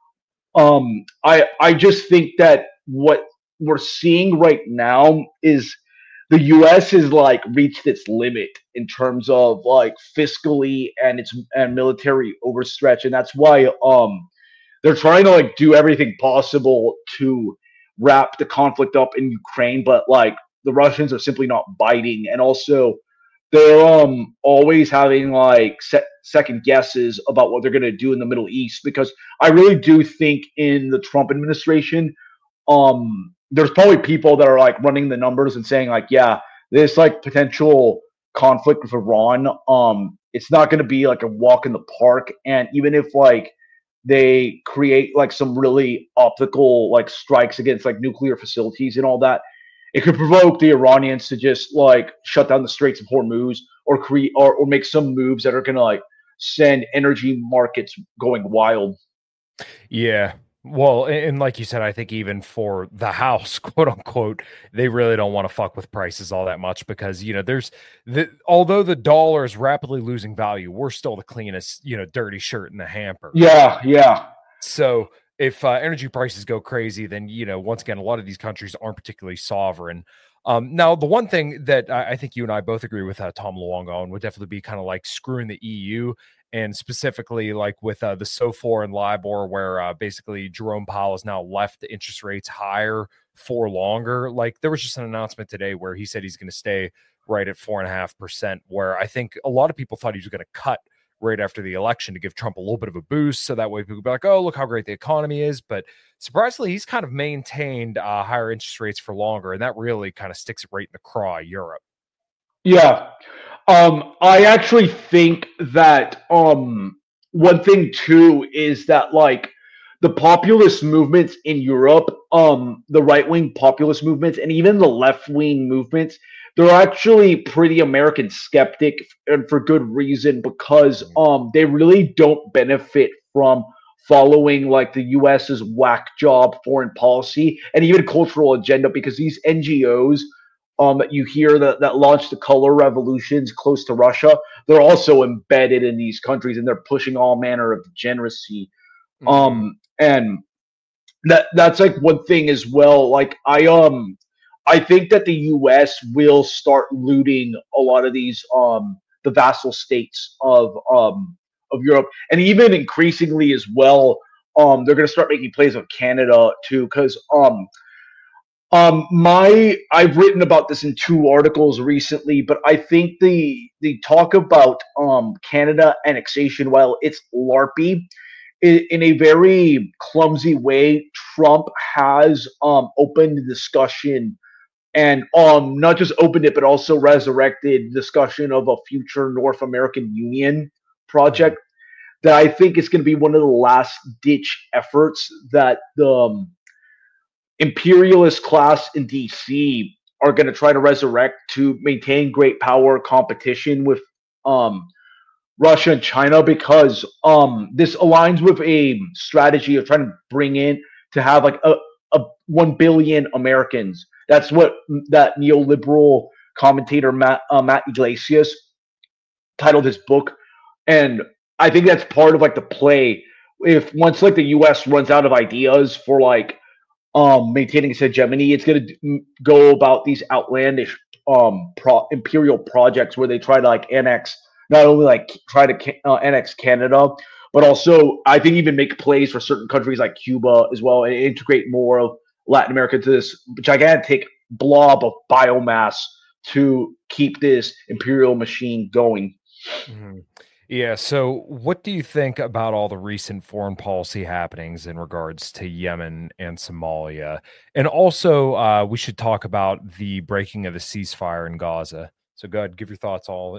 I just think that what we're seeing right now is the US has like reached its limit in terms of like fiscally and military overstretch. And that's why they're trying to like do everything possible to wrap the conflict up in Ukraine, but like the Russians are simply not biting, and also they're always having like second guesses about what they're going to do in the Middle East, because I really do think in the Trump administration, there's probably people that are like running the numbers and saying like, yeah, this like potential conflict with Iran, it's not going to be like a walk in the park, and even if like they create like some really optical like strikes against like nuclear facilities and all that, it could provoke the Iranians to just like shut down the Straits of Hormuz, or create or make some moves that are going to like send energy markets going wild. Yeah. Well, and like you said, I think even for the House, quote unquote, they really don't want to fuck with prices all that much, because, you know, although the dollar is rapidly losing value, we're still the cleanest, you know, dirty shirt in the hamper. Yeah. So if energy prices go crazy, then, you know, once again, a lot of these countries aren't particularly sovereign. Now, the one thing that I think you and I both agree with Tom Luongo on would definitely be kind of like screwing the EU, and specifically like with the SOFR and LIBOR, where basically Jerome Powell has now left the interest rates higher for longer. Like there was just an announcement today where he said he's going to stay right at 4.5%, where I think a lot of people thought he was going to cut right after the election to give Trump a little bit of a boost, so that way people would be like, oh, look how great the economy is. But surprisingly, he's kind of maintained higher interest rates for longer, and that really kind of sticks it right in the craw of Europe. Yeah. I actually think that one thing too is that like the populist movements in Europe, the right-wing populist movements, and even the left-wing movements, they're actually pretty American skeptic, and for good reason, because they really don't benefit from following like the US's whack job foreign policy and even cultural agenda, because these NGOs that you hear that launched the color revolutions close to Russia, they're also embedded in these countries and they're pushing all manner of degeneracy. And that's like one thing as well. Like I think that the US will start looting a lot of these the vassal states of Europe, and even increasingly as well, they're gonna start making plays on Canada too, because I've written about this in 2 articles recently, but I think the talk about Canada annexation, while it's LARPy, in a very clumsy way, Trump has opened the discussion and not just opened it, but also resurrected discussion of a future North American Union project that I think is going to be one of the last ditch efforts that the imperialist class in DC are going to try to resurrect to maintain great power competition with Russia and China, because this aligns with a strategy of trying to bring in to have like a 1 billion Americans. That's what that neoliberal commentator Matt Yglesias titled his book, and I think that's part of like the play. If once like the U.S. runs out of ideas for like maintaining its hegemony, it's going to go about these outlandish imperial projects where they try to like annex, not only like try to annex Canada, but also I think even make plays for certain countries like Cuba as well, and integrate more of Latin America to this gigantic blob of biomass to keep this imperial machine going. Yeah, so what do you think about all the recent foreign policy happenings in regards to Yemen and Somalia? And also, we should talk about the breaking of the ceasefire in Gaza. So go ahead, give your thoughts all.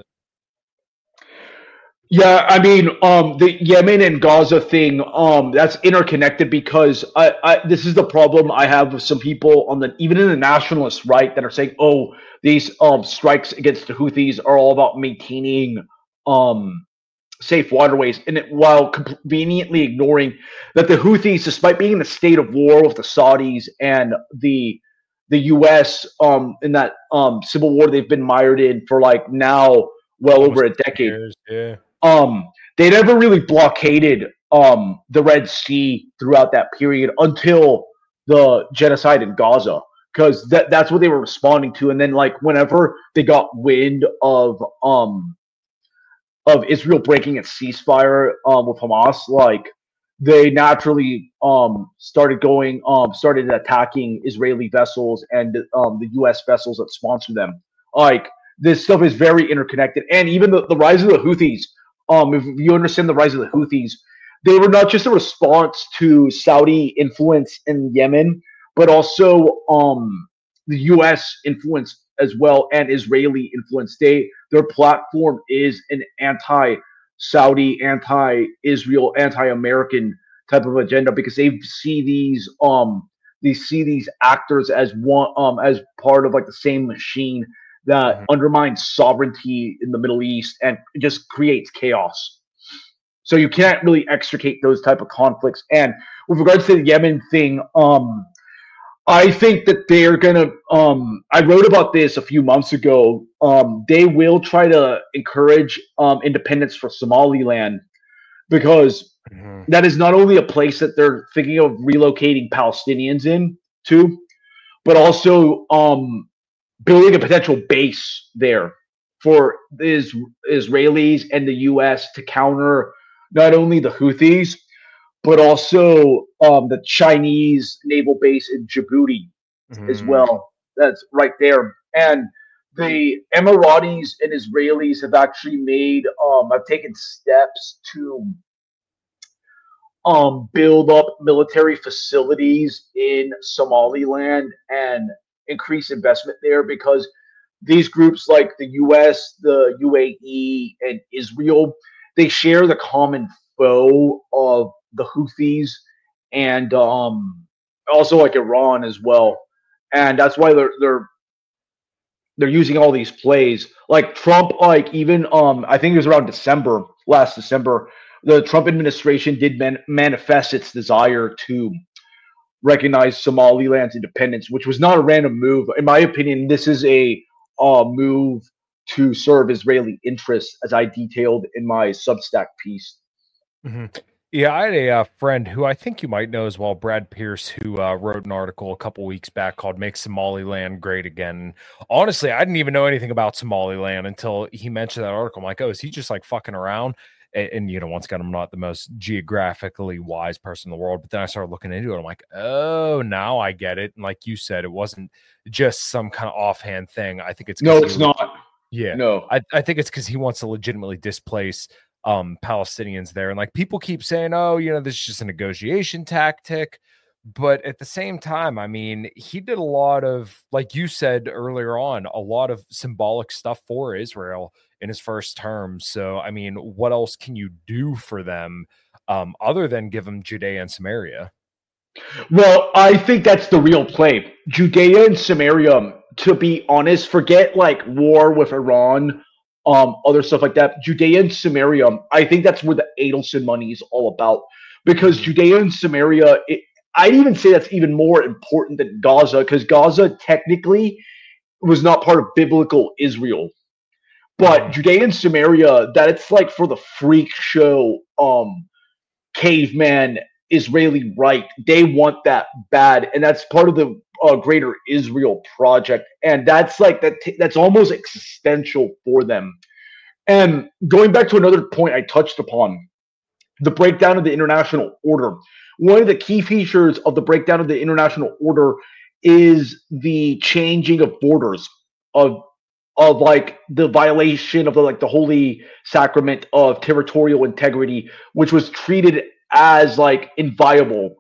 Yeah, I mean, the Yemen and Gaza thing, that's interconnected, because this is the problem I have with some people on even in the nationalist right that are saying, oh, these strikes against the Houthis are all about maintaining safe waterways, and while conveniently ignoring that the Houthis, despite being in a state of war with the Saudis and the U.S. In that civil war they've been mired in for like now well over a decade. Years, yeah. They never really blockaded the Red Sea throughout that period until the genocide in Gaza, because that's what they were responding to. And then like whenever they got wind of Israel breaking its ceasefire with Hamas, like they naturally started attacking Israeli vessels and the U.S. vessels that sponsor them. Like this stuff is very interconnected, and even the rise of the Houthis. If you understand the rise of the Houthis, they were not just a response to Saudi influence in Yemen, but also the U.S. influence as well and Israeli influence. Their platform is an anti-Saudi, anti-Israel, anti-American type of agenda, because they see these actors as one as part of like the same machine that undermines sovereignty in the Middle East and just creates chaos. So you can't really extricate those type of conflicts. And with regards to the Yemen thing, I think that they're gonna. I wrote about this a few months ago. They will try to encourage independence for Somaliland, because that is not only a place that they're thinking of relocating Palestinians into, but also building a potential base there for the Israelis and the U.S. to counter not only the Houthis, but also the Chinese naval base in Djibouti as well. That's right there. And the Emiratis and Israelis have actually have taken steps to build up military facilities in Somaliland and increase investment there, because these groups like the U.S., the UAE, and Israel, they share the common foe of the Houthis and also like Iran as well. And that's why they're using all these plays. Like Trump, like even I think it was around last December, the Trump administration did manifest its desire to recognize Somaliland's independence, which was not a random move. In my opinion, this is a move to serve Israeli interests, as I detailed in my Substack piece. Mm-hmm. Yeah, I had a friend who I think you might know as well, Brad Pierce, who wrote an article a couple weeks back called "Make Somaliland Great Again." Honestly, I didn't even know anything about Somaliland until he mentioned that article. I'm like, oh, is he just like fucking around? And you know, once again, I'm not the most geographically wise person in the world, but then I started looking into it. I'm like, oh, now I get it. And like you said, it wasn't just some kind of offhand thing. I think it's not. Yeah, no, I think it's because he wants to legitimately displace Palestinians there. And like people keep saying, oh, you know, this is just a negotiation tactic. But at the same time, I mean, he did a lot of, like you said earlier on, a lot of symbolic stuff for Israel in his first term. So, I mean, what else can you do for them other than give them Judea and Samaria? Well, I think that's the real play. Judea and Samaria, to be honest, forget like war with Iran, other stuff like that. Judea and Samaria, I think that's where the Adelson money is all about. Because Judea and Samaria, I'd even say that's even more important than Gaza, because Gaza technically was not part of biblical Israel. But Judea and Samaria, that it's like for the freak show, caveman Israeli right. They want that bad, and that's part of the greater Israel project, and that's like that. That's almost existential for them. And going back to another point I touched upon, the breakdown of the international order. One of the key features of the breakdown of the international order is the changing of borders of like the violation of the holy sacrament of territorial integrity, which was treated as like inviolable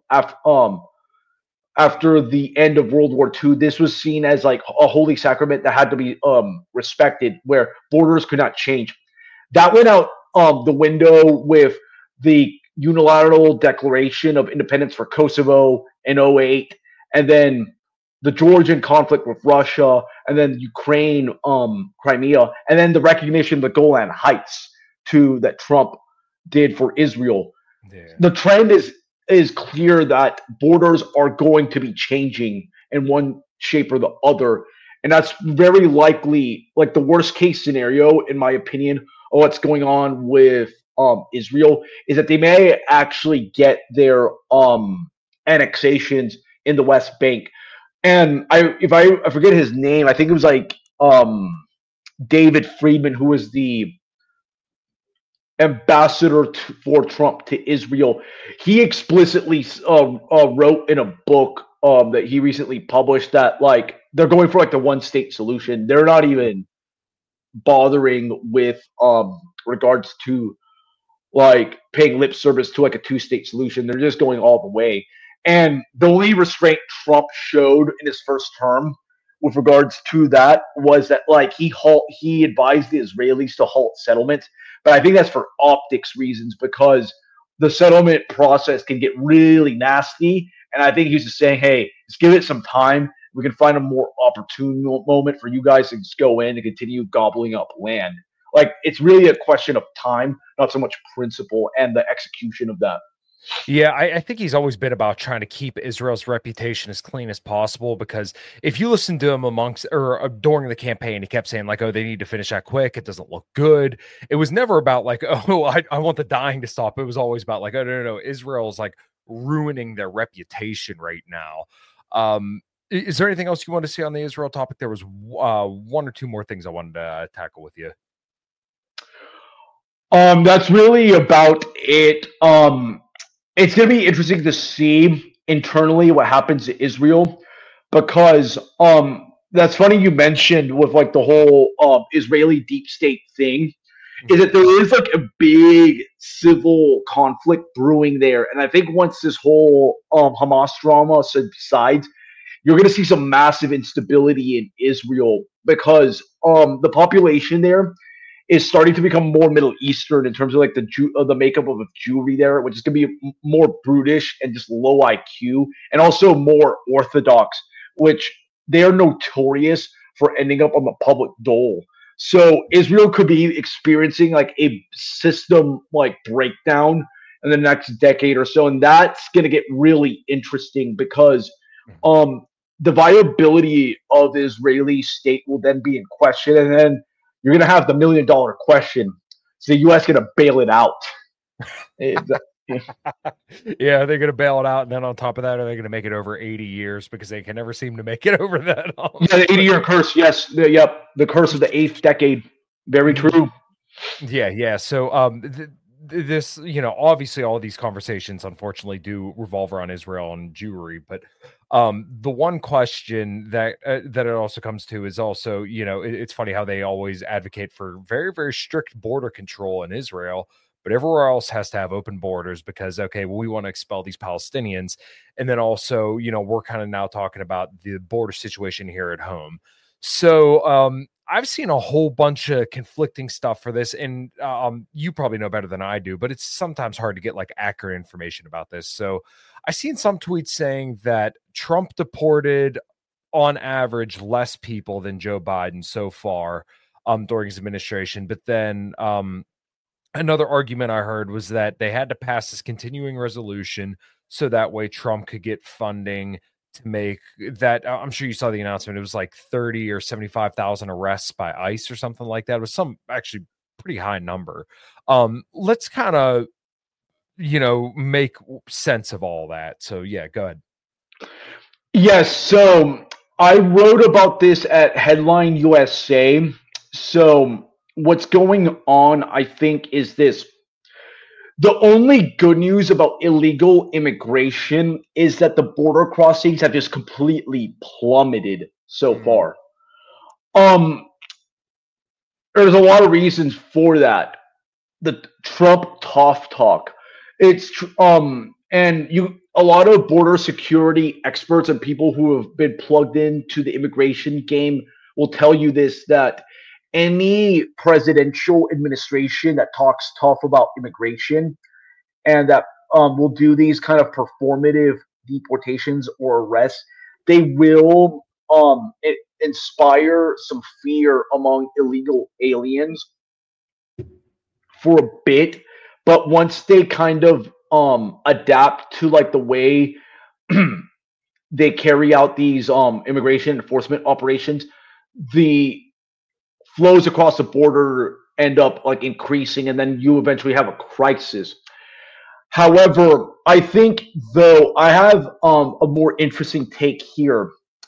after the end of World War II. This was seen as like a holy sacrament that had to be respected, where borders could not change. That went out the window with the unilateral declaration of independence for Kosovo in 2008, and then the Georgian conflict with Russia, and then Ukraine, Crimea, and then the recognition of the Golan Heights that Trump did for Israel. Yeah. The trend is clear that borders are going to be changing in one shape or the other, and that's very likely like the worst case scenario, in my opinion, of what's going on with Israel is that they may actually get their annexations in the West Bank. And I forget his name, I think it was like David Friedman, who was the ambassador for Trump to Israel. He explicitly wrote in a book that he recently published that like they're going for like the one state solution. They're not even bothering with regards to like paying lip service to like a two-state solution. They're just going all the way. And the only restraint Trump showed in his first term with regards to that was that like he advised the Israelis to halt settlements. But I think that's for optics reasons, because the settlement process can get really nasty. And I think he's just saying, hey, just give it some time. We can find a more opportune moment for you guys to just go in and continue gobbling up land. Like, it's really a question of time, not so much principle and the execution of that. Yeah, I think he's always been about trying to keep Israel's reputation as clean as possible, because if you listen to him during the campaign, he kept saying like, oh, they need to finish that quick. It doesn't look good. It was never about like, oh, I want the dying to stop. It was always about like, oh, no. Israel's like ruining their reputation right now. Is there anything else you want to see on the Israel topic? There was one or two more things I wanted to tackle with you. That's really about it. It's going to be interesting to see internally what happens to Israel, because that's funny you mentioned with like the whole Israeli deep state thing, is that there is like a big civil conflict brewing there. And I think once this whole Hamas drama subsides, you're going to see some massive instability in Israel, because the population there is starting to become more Middle Eastern in terms of like the makeup of Jewry there, which is going to be more brutish and just low IQ, and also more orthodox, which they are notorious for ending up on the public dole. So Israel could be experiencing like a system like breakdown in the next decade or so, and that's going to get really interesting because the viability of the Israeli state will then be in question, and then you're going to have the $1 million question: is the U.S. going to bail it out? Yeah, they're going to bail it out, and then on top of that, are they going to make it over 80 years because they can never seem to make it over that? Yeah, the 80-year curse. Yes, the curse of the 8th decade. Very true. Yeah. So, this, obviously, all of these conversations, unfortunately, do revolve around Israel and Jewry, but the one question that it also comes to is also, it's funny how they always advocate for very, very strict border control in Israel, but everywhere else has to have open borders because, okay, well, we want to expel these Palestinians. And then also, we're kind of now talking about the border situation here at home. So I've seen a whole bunch of conflicting stuff for this, and you probably know better than I do, but it's sometimes hard to get like accurate information about this. So I've seen some tweets saying that Trump deported on average less people than Joe Biden so far during his administration. But then another argument I heard was that they had to pass this continuing resolution so that way Trump could get funding to make that. I'm sure you saw the announcement. It was like 30 or 75,000 arrests by ICE or something like that. It was some actually pretty high number. Let's kind of, make sense of all that. So yeah, go ahead. Yes. So I wrote about this at Headline USA. So what's going on, I think, is this. The only good news about illegal immigration is that the border crossings have just completely plummeted so far. There's a lot of reasons for that. The Trump tough talk. It's and a lot of border security experts and people who have been plugged into the immigration game will tell you this, that any presidential administration that talks tough about immigration and that will do these kind of performative deportations or arrests, they will inspire some fear among illegal aliens for a bit. But once they kind of adapt to like the way they carry out these immigration enforcement operations, the flows across the border end up like increasing, and then you eventually have a crisis. However, I think, though, I have a more interesting take here.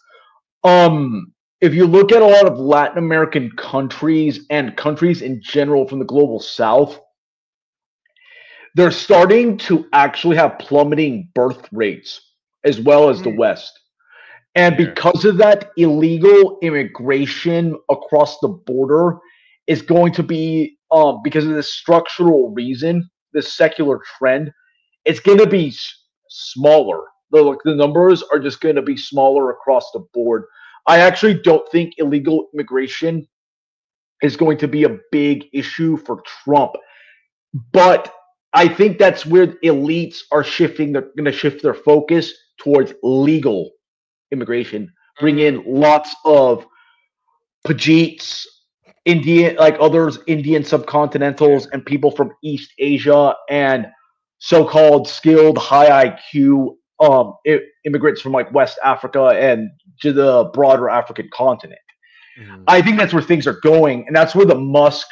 If you look at a lot of Latin American countries and countries in general from the global south, they're starting to actually have plummeting birth rates as well as the West. And because of that, illegal immigration across the border is going to be, because of this structural reason, this secular trend, it's going to be smaller. The numbers are just going to be smaller across the board. I actually don't think illegal immigration is going to be a big issue for Trump. But I think that's where elites are shifting. They're going to shift their focus towards legal immigration, bring in lots of Pajeets, Indian, like others, Indian subcontinentals, and people from East Asia, and so-called skilled, high IQ immigrants from like West Africa and to the broader African continent. I think that's where things are going, and that's where the Musk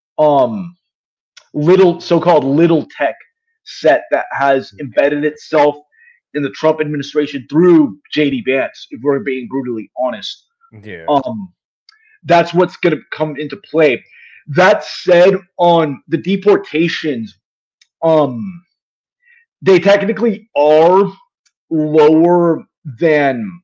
so-called little tech set that has embedded itself in the Trump administration through JD Vance, if we're being brutally honest. Yeah. That's what's going to come into play. That said, on the deportations, they technically are lower than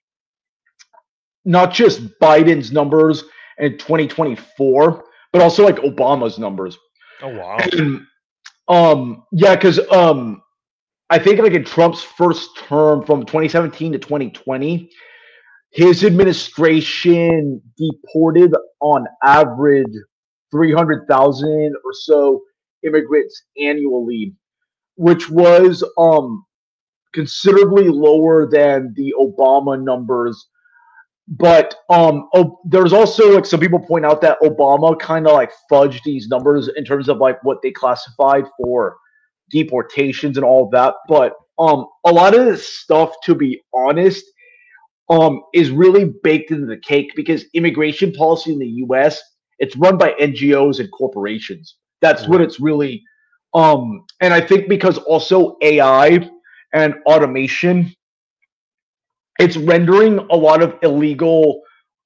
not just Biden's numbers in 2024, but also like Obama's numbers. Oh, wow. And, yeah, because I think like in Trump's first term from 2017 to 2020, his administration deported on average 300,000 or so immigrants annually, which was considerably lower than the Obama numbers. But there's also like some people point out that Obama kind of like fudged these numbers in terms of like what they classified for deportations and all that. But a lot of this stuff, to be honest, is really baked into the cake because immigration policy in the U.S. it's run by NGOs and corporations. That's what it's really. And I think because also AI and automation, it's rendering a lot of illegal,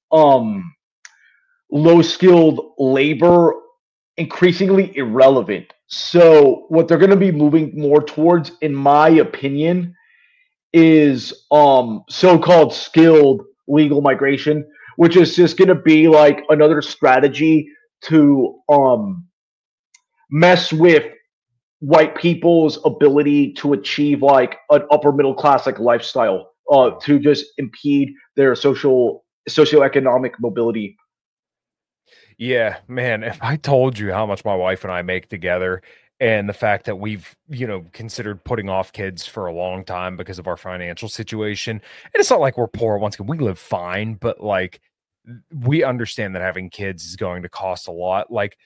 low skilled labor increasingly irrelevant. So what they're going to be moving more towards, in my opinion, is so-called skilled legal migration, which is just going to be like another strategy to mess with white people's ability to achieve like an upper middle class like lifestyle, to just impede their socioeconomic mobility. Yeah, man, if I told you how much my wife and I make together and the fact that we've, considered putting off kids for a long time because of our financial situation, and it's not like we're poor. Once again, we live fine, but like we understand that having kids is going to cost a lot. Like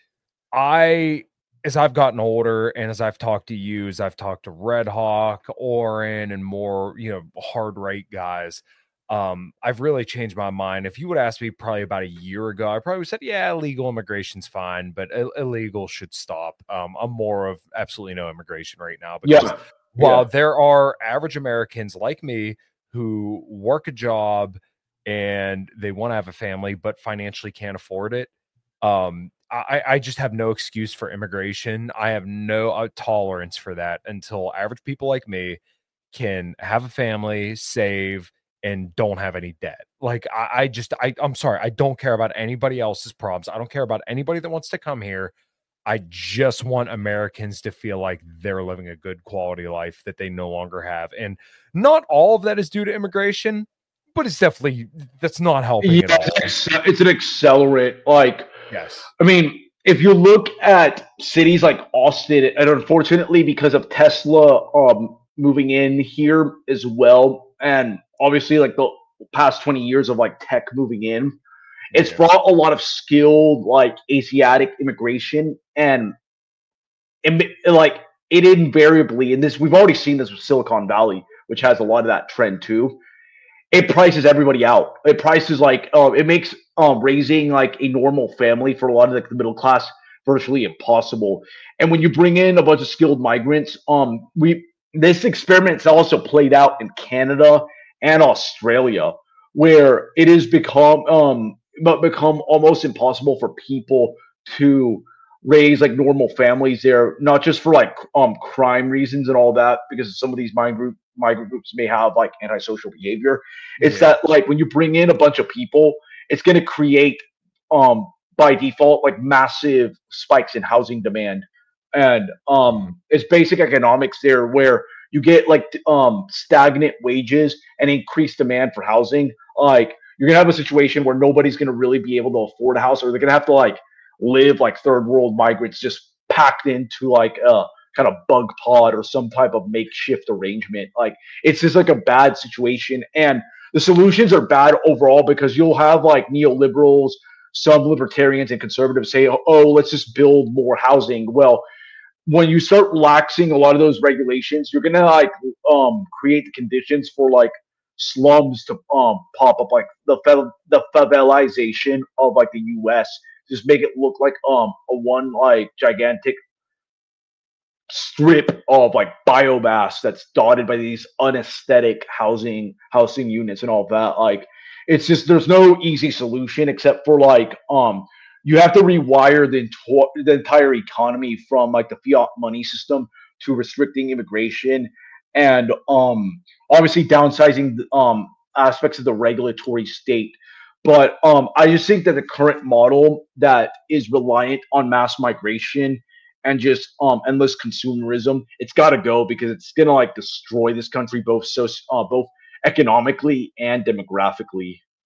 as I've gotten older and as I've talked to you, as I've talked to Red Hawk, Oren, and more, hard right guys, I've really changed my mind. If you would ask me probably about a year ago, I probably would have said, yeah, illegal immigration's fine, but illegal should stop. I'm more of absolutely no immigration right now because while there are average Americans like me who work a job and they want to have a family, but financially can't afford it, I just have no excuse for immigration. I have no tolerance for that until average people like me can have a family, save, and don't have any debt. Like I'm sorry. I don't care about anybody else's problems. I don't care about anybody that wants to come here. I just want Americans to feel like they're living a good quality life that they no longer have. And not all of that is due to immigration, but that's not helping at all. It's an accelerant. Like, yes. I mean, if you look at cities like Austin, and unfortunately because of Tesla moving in here as well, and obviously like the past 20 years of like tech moving in, it's brought a lot of skilled like Asiatic immigration, and like it invariably, and this we've already seen this with Silicon Valley, which has a lot of that trend too. It prices everybody out. It prices like it makes raising like a normal family for a lot of like the middle class virtually impossible. And when you bring in a bunch of skilled migrants, this experiment's also played out in Canada and Australia, where it has become almost impossible for people to raise like normal families there, not just for like crime reasons and all that, because some of these migrant groups may have like antisocial behavior. It's that like when you bring in a bunch of people, it's going to create by default like massive spikes in housing demand, and it's basic economics there where you get like stagnant wages and increased demand for housing. Like you're gonna have a situation where nobody's gonna really be able to afford a house, or they're gonna have to like live like third world migrants just packed into like a kind of bug pod or some type of makeshift arrangement. Like it's just like a bad situation, and the solutions are bad overall because you'll have like neoliberals, some libertarians and conservatives say, oh, let's just build more housing. Well, when you start relaxing a lot of those regulations, you're gonna like create the conditions for like slums to pop up, like the favelization of like the U.S. Just make it look like a one like gigantic strip of like biomass that's dotted by these unaesthetic housing units and all that. Like it's just there's no easy solution except for like you have to rewire the entire economy from like the fiat money system to restricting immigration and obviously downsizing aspects of the regulatory state. But I just think that the current model that is reliant on mass migration and just endless consumerism, it's got to go because it's gonna like destroy this country both economically and demographically.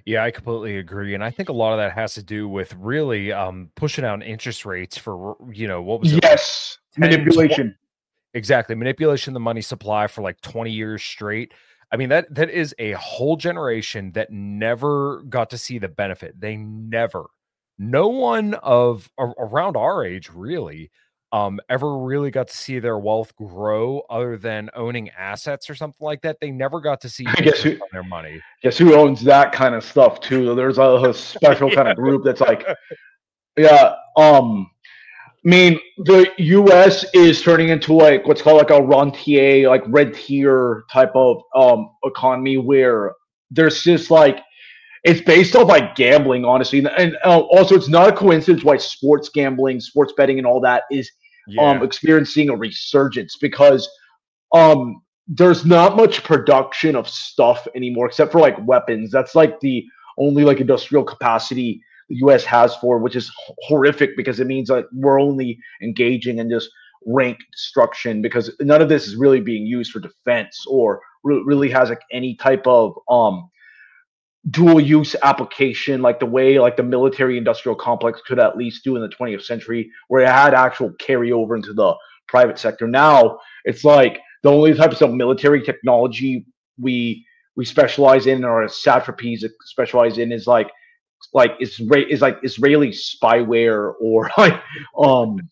Yeah, I completely agree, and I think a lot of that has to do with really pushing down interest rates for what was it like Yes, 10, 20, manipulation. exactly, manipulation of the money supply for like 20 years straight. I mean that is a whole generation that never got to see the benefit. They never, no one around our age really ever really got to see their wealth grow other than owning assets or something like that. They never got to see I guess interest who on their money. guess who owns that kind of stuff too. There's a special kind Yeah. of group that's like, yeah. I mean, the U.S. is turning into like what's called like a rentier, like red tier type of economy where there's just like it's based off like gambling, honestly, and also it's not a coincidence why sports gambling, sports betting, and all that is Yeah. experiencing a resurgence because there's not much production of stuff anymore except for like weapons. That's like the only like industrial capacity the US has for, which is horrific because it means that we're only engaging in just rank destruction because none of this is really being used for defense or really has like any type of dual use application like the way like the military industrial complex could at least do in the 20th century where it had actual carryover into the private sector. Now it's like the only types of military technology we specialize in or satrapies specialize in is is like Israeli spyware or like um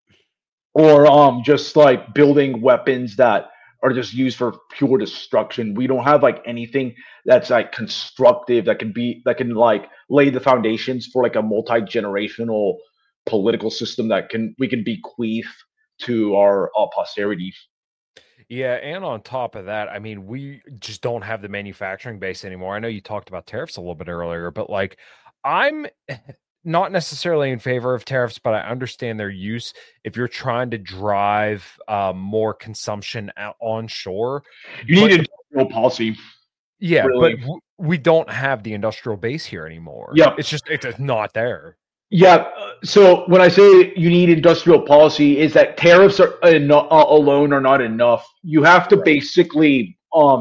just like building weapons that are just used for pure destruction. We don't have like anything that's like constructive that can like lay the foundations for like a multi-generational political system that can we can bequeath to our posterity. Yeah, and on top of that, I mean, we just don't have the manufacturing base anymore. I know you talked about tariffs a little bit earlier, but like I'm not necessarily in favor of tariffs, but I understand their use if you're trying to drive more consumption out onshore. You need But industrial policy, yeah, but really. we don't have the industrial base here anymore. Yep. It's not there. Yeah. So when I say you need industrial policy, is that tariffs are alone are not enough. You have to Right. basically,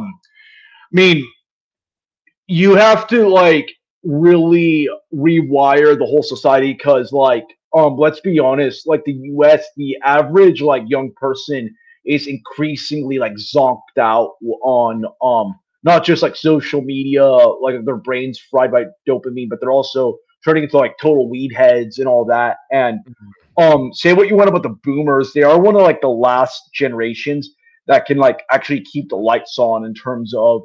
I mean, you have to like really rewire the whole society because, like, let's be honest, like the U.S., the average like young person is increasingly like zonked out on not just like social media, like their brains fried by dopamine, but they're also turning into like total weed heads and all that. And Mhm. say what you want about the boomers, they are one of like the last generations that can like actually keep the lights on in terms of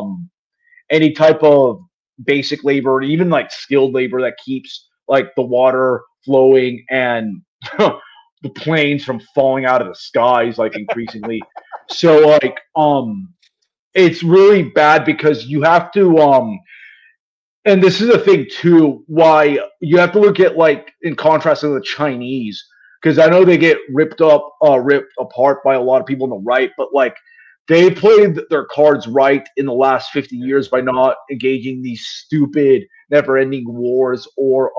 any type of basic labor, even like skilled labor that keeps like the water flowing and the planes from falling out of the skies like increasingly. So like it's really bad because you have to and this is a thing too why you have to look at like in contrast to the Chinese because I know they get ripped apart by a lot of people on the right, but like they played their cards right in the last 50 years by not engaging these stupid never-ending wars or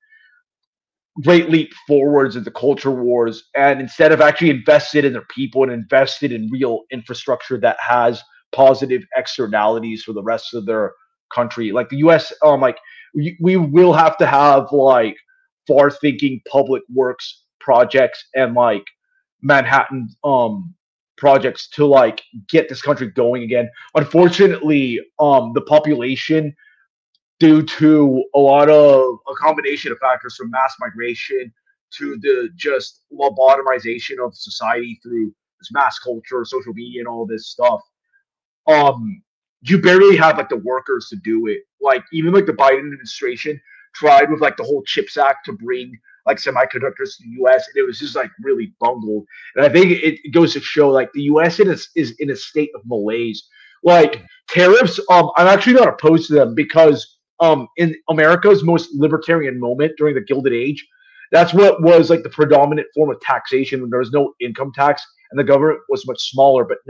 great leap forwards into culture wars and instead of actually invested in their people and invested in real infrastructure that has positive externalities for the rest of their country like the US like we will have to have like far thinking public works projects and like Manhattan projects to like get this country going again. Unfortunately, the population due to a lot of a combination of factors from mass migration to the just lobotomization of society through this mass culture, social media, and all this stuff. Um, you barely have like the workers to do it. Like even like the Biden administration tried with like the whole CHIPS Act to bring like semiconductors to the U.S. and it was just like really bungled. And I think it goes to show like the U.S. is in a state of malaise. Like tariffs, I'm actually not opposed to them because in America's most libertarian moment during the Gilded Age, that's what was like the predominant form of taxation when there was no income tax and the government was much smaller. But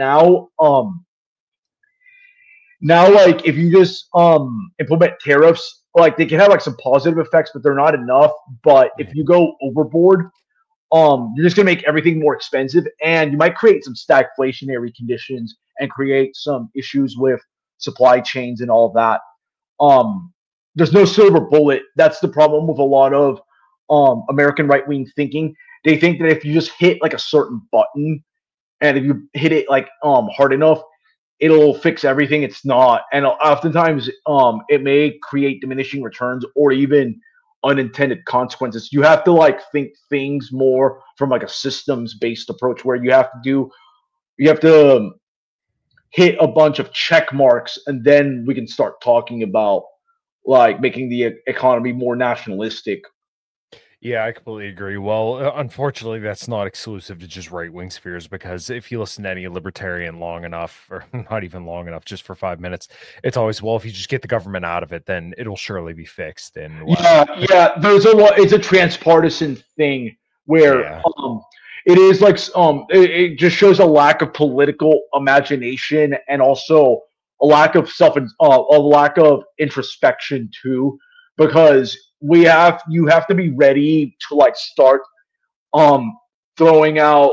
now like if you just implement tariffs like they can have like some positive effects but they're not enough but if you go overboard you're just going to make everything more expensive and you might create some stagflationary conditions and create some issues with supply chains and all of that there's no silver bullet. That's the problem with a lot of American right-wing thinking. They think that if you just hit like a certain button, and if you hit it like hard enough, it'll fix everything. It's not, and oftentimes it may create diminishing returns or even unintended consequences. You have to like think things more from like a systems-based approach, where you have to hit a bunch of check marks, and then we can start talking about like making the economy more nationalistic. Yeah, I completely agree. Well, unfortunately, that's not exclusive to just right-wing spheres, because if you listen to any libertarian long enough, or not even long enough, just for 5 minutes, it's always, well, if you just get the government out of it, then it'll surely be fixed. And yeah, there's a lot. It's a transpartisan thing where it is like it just shows a lack of political imagination, and also a lack of a lack of introspection too, because you have to be ready to like start throwing out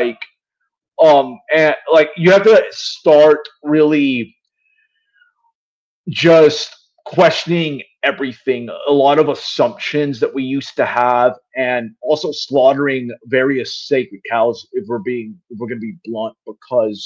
and like you have to start really just questioning everything, a lot of assumptions that we used to have, and also slaughtering various sacred cows, if we're going to be blunt, because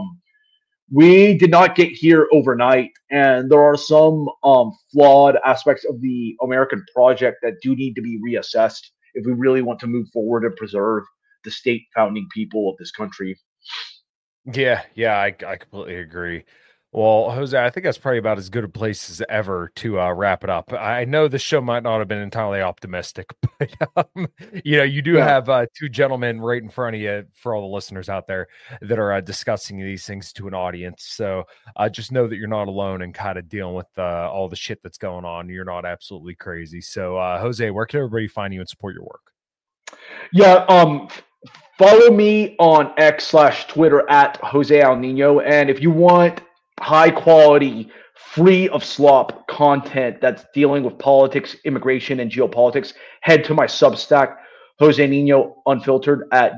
we did not get here overnight, and there are some flawed aspects of the American project that do need to be reassessed if we really want to move forward and preserve the state founding people of this country. Yeah, I completely agree. Well, Jose, I think that's probably about as good a place as ever to wrap it up. I know this show might not have been entirely optimistic, but you do have two gentlemen right in front of you, for all the listeners out there, that are discussing these things to an audience. So just know that you're not alone in kind of dealing with all the shit that's going on. You're not absolutely crazy. So Jose, where can everybody find you and support your work? Yeah, follow me on X/Twitter at Jose Al Nino, and if you want high quality, free of slop content that's dealing with politics, immigration, and geopolitics, head to my Substack, Jose Nino Unfiltered, at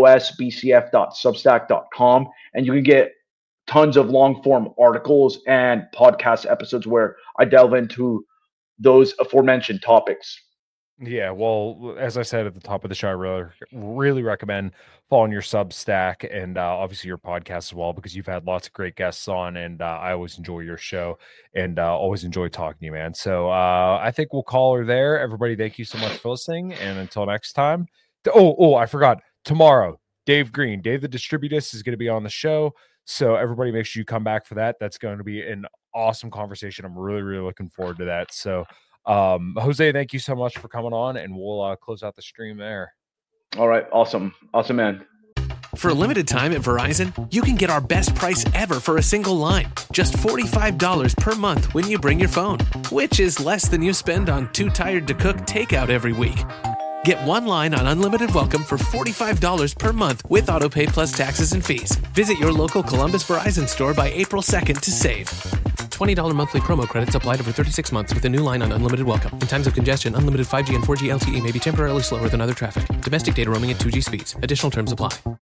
josbcf.substack.com, and you can get tons of long form articles and podcast episodes where I delve into those aforementioned topics. Yeah, well, as I said at the top of the show, I really recommend following your Substack and obviously your podcast as well, because you've had lots of great guests on, and I always enjoy your show and always enjoy talking to you, man. So I think we'll call her there. Everybody, thank you so much for listening, and until next time. Oh, I forgot. Tomorrow, Dave Green, Dave the Distributist, is going to be on the show. So everybody, make sure you come back for that. That's going to be an awesome conversation. I'm really, really looking forward to that. So Jose, thank you so much for coming on, and we'll close out the stream there. All right. Awesome, man. For a limited time at Verizon, you can get our best price ever for a single line. Just $45 per month when you bring your phone, which is less than you spend on Too Tired to Cook takeout every week. Get one line on Unlimited Welcome for $45 per month with AutoPay plus taxes and fees. Visit your local Columbus Verizon store by April 2nd to save. $20 monthly promo credits applied over 36 months with a new line on Unlimited Welcome. In times of congestion, unlimited 5G and 4G LTE may be temporarily slower than other traffic. Domestic data roaming at 2G speeds. Additional terms apply.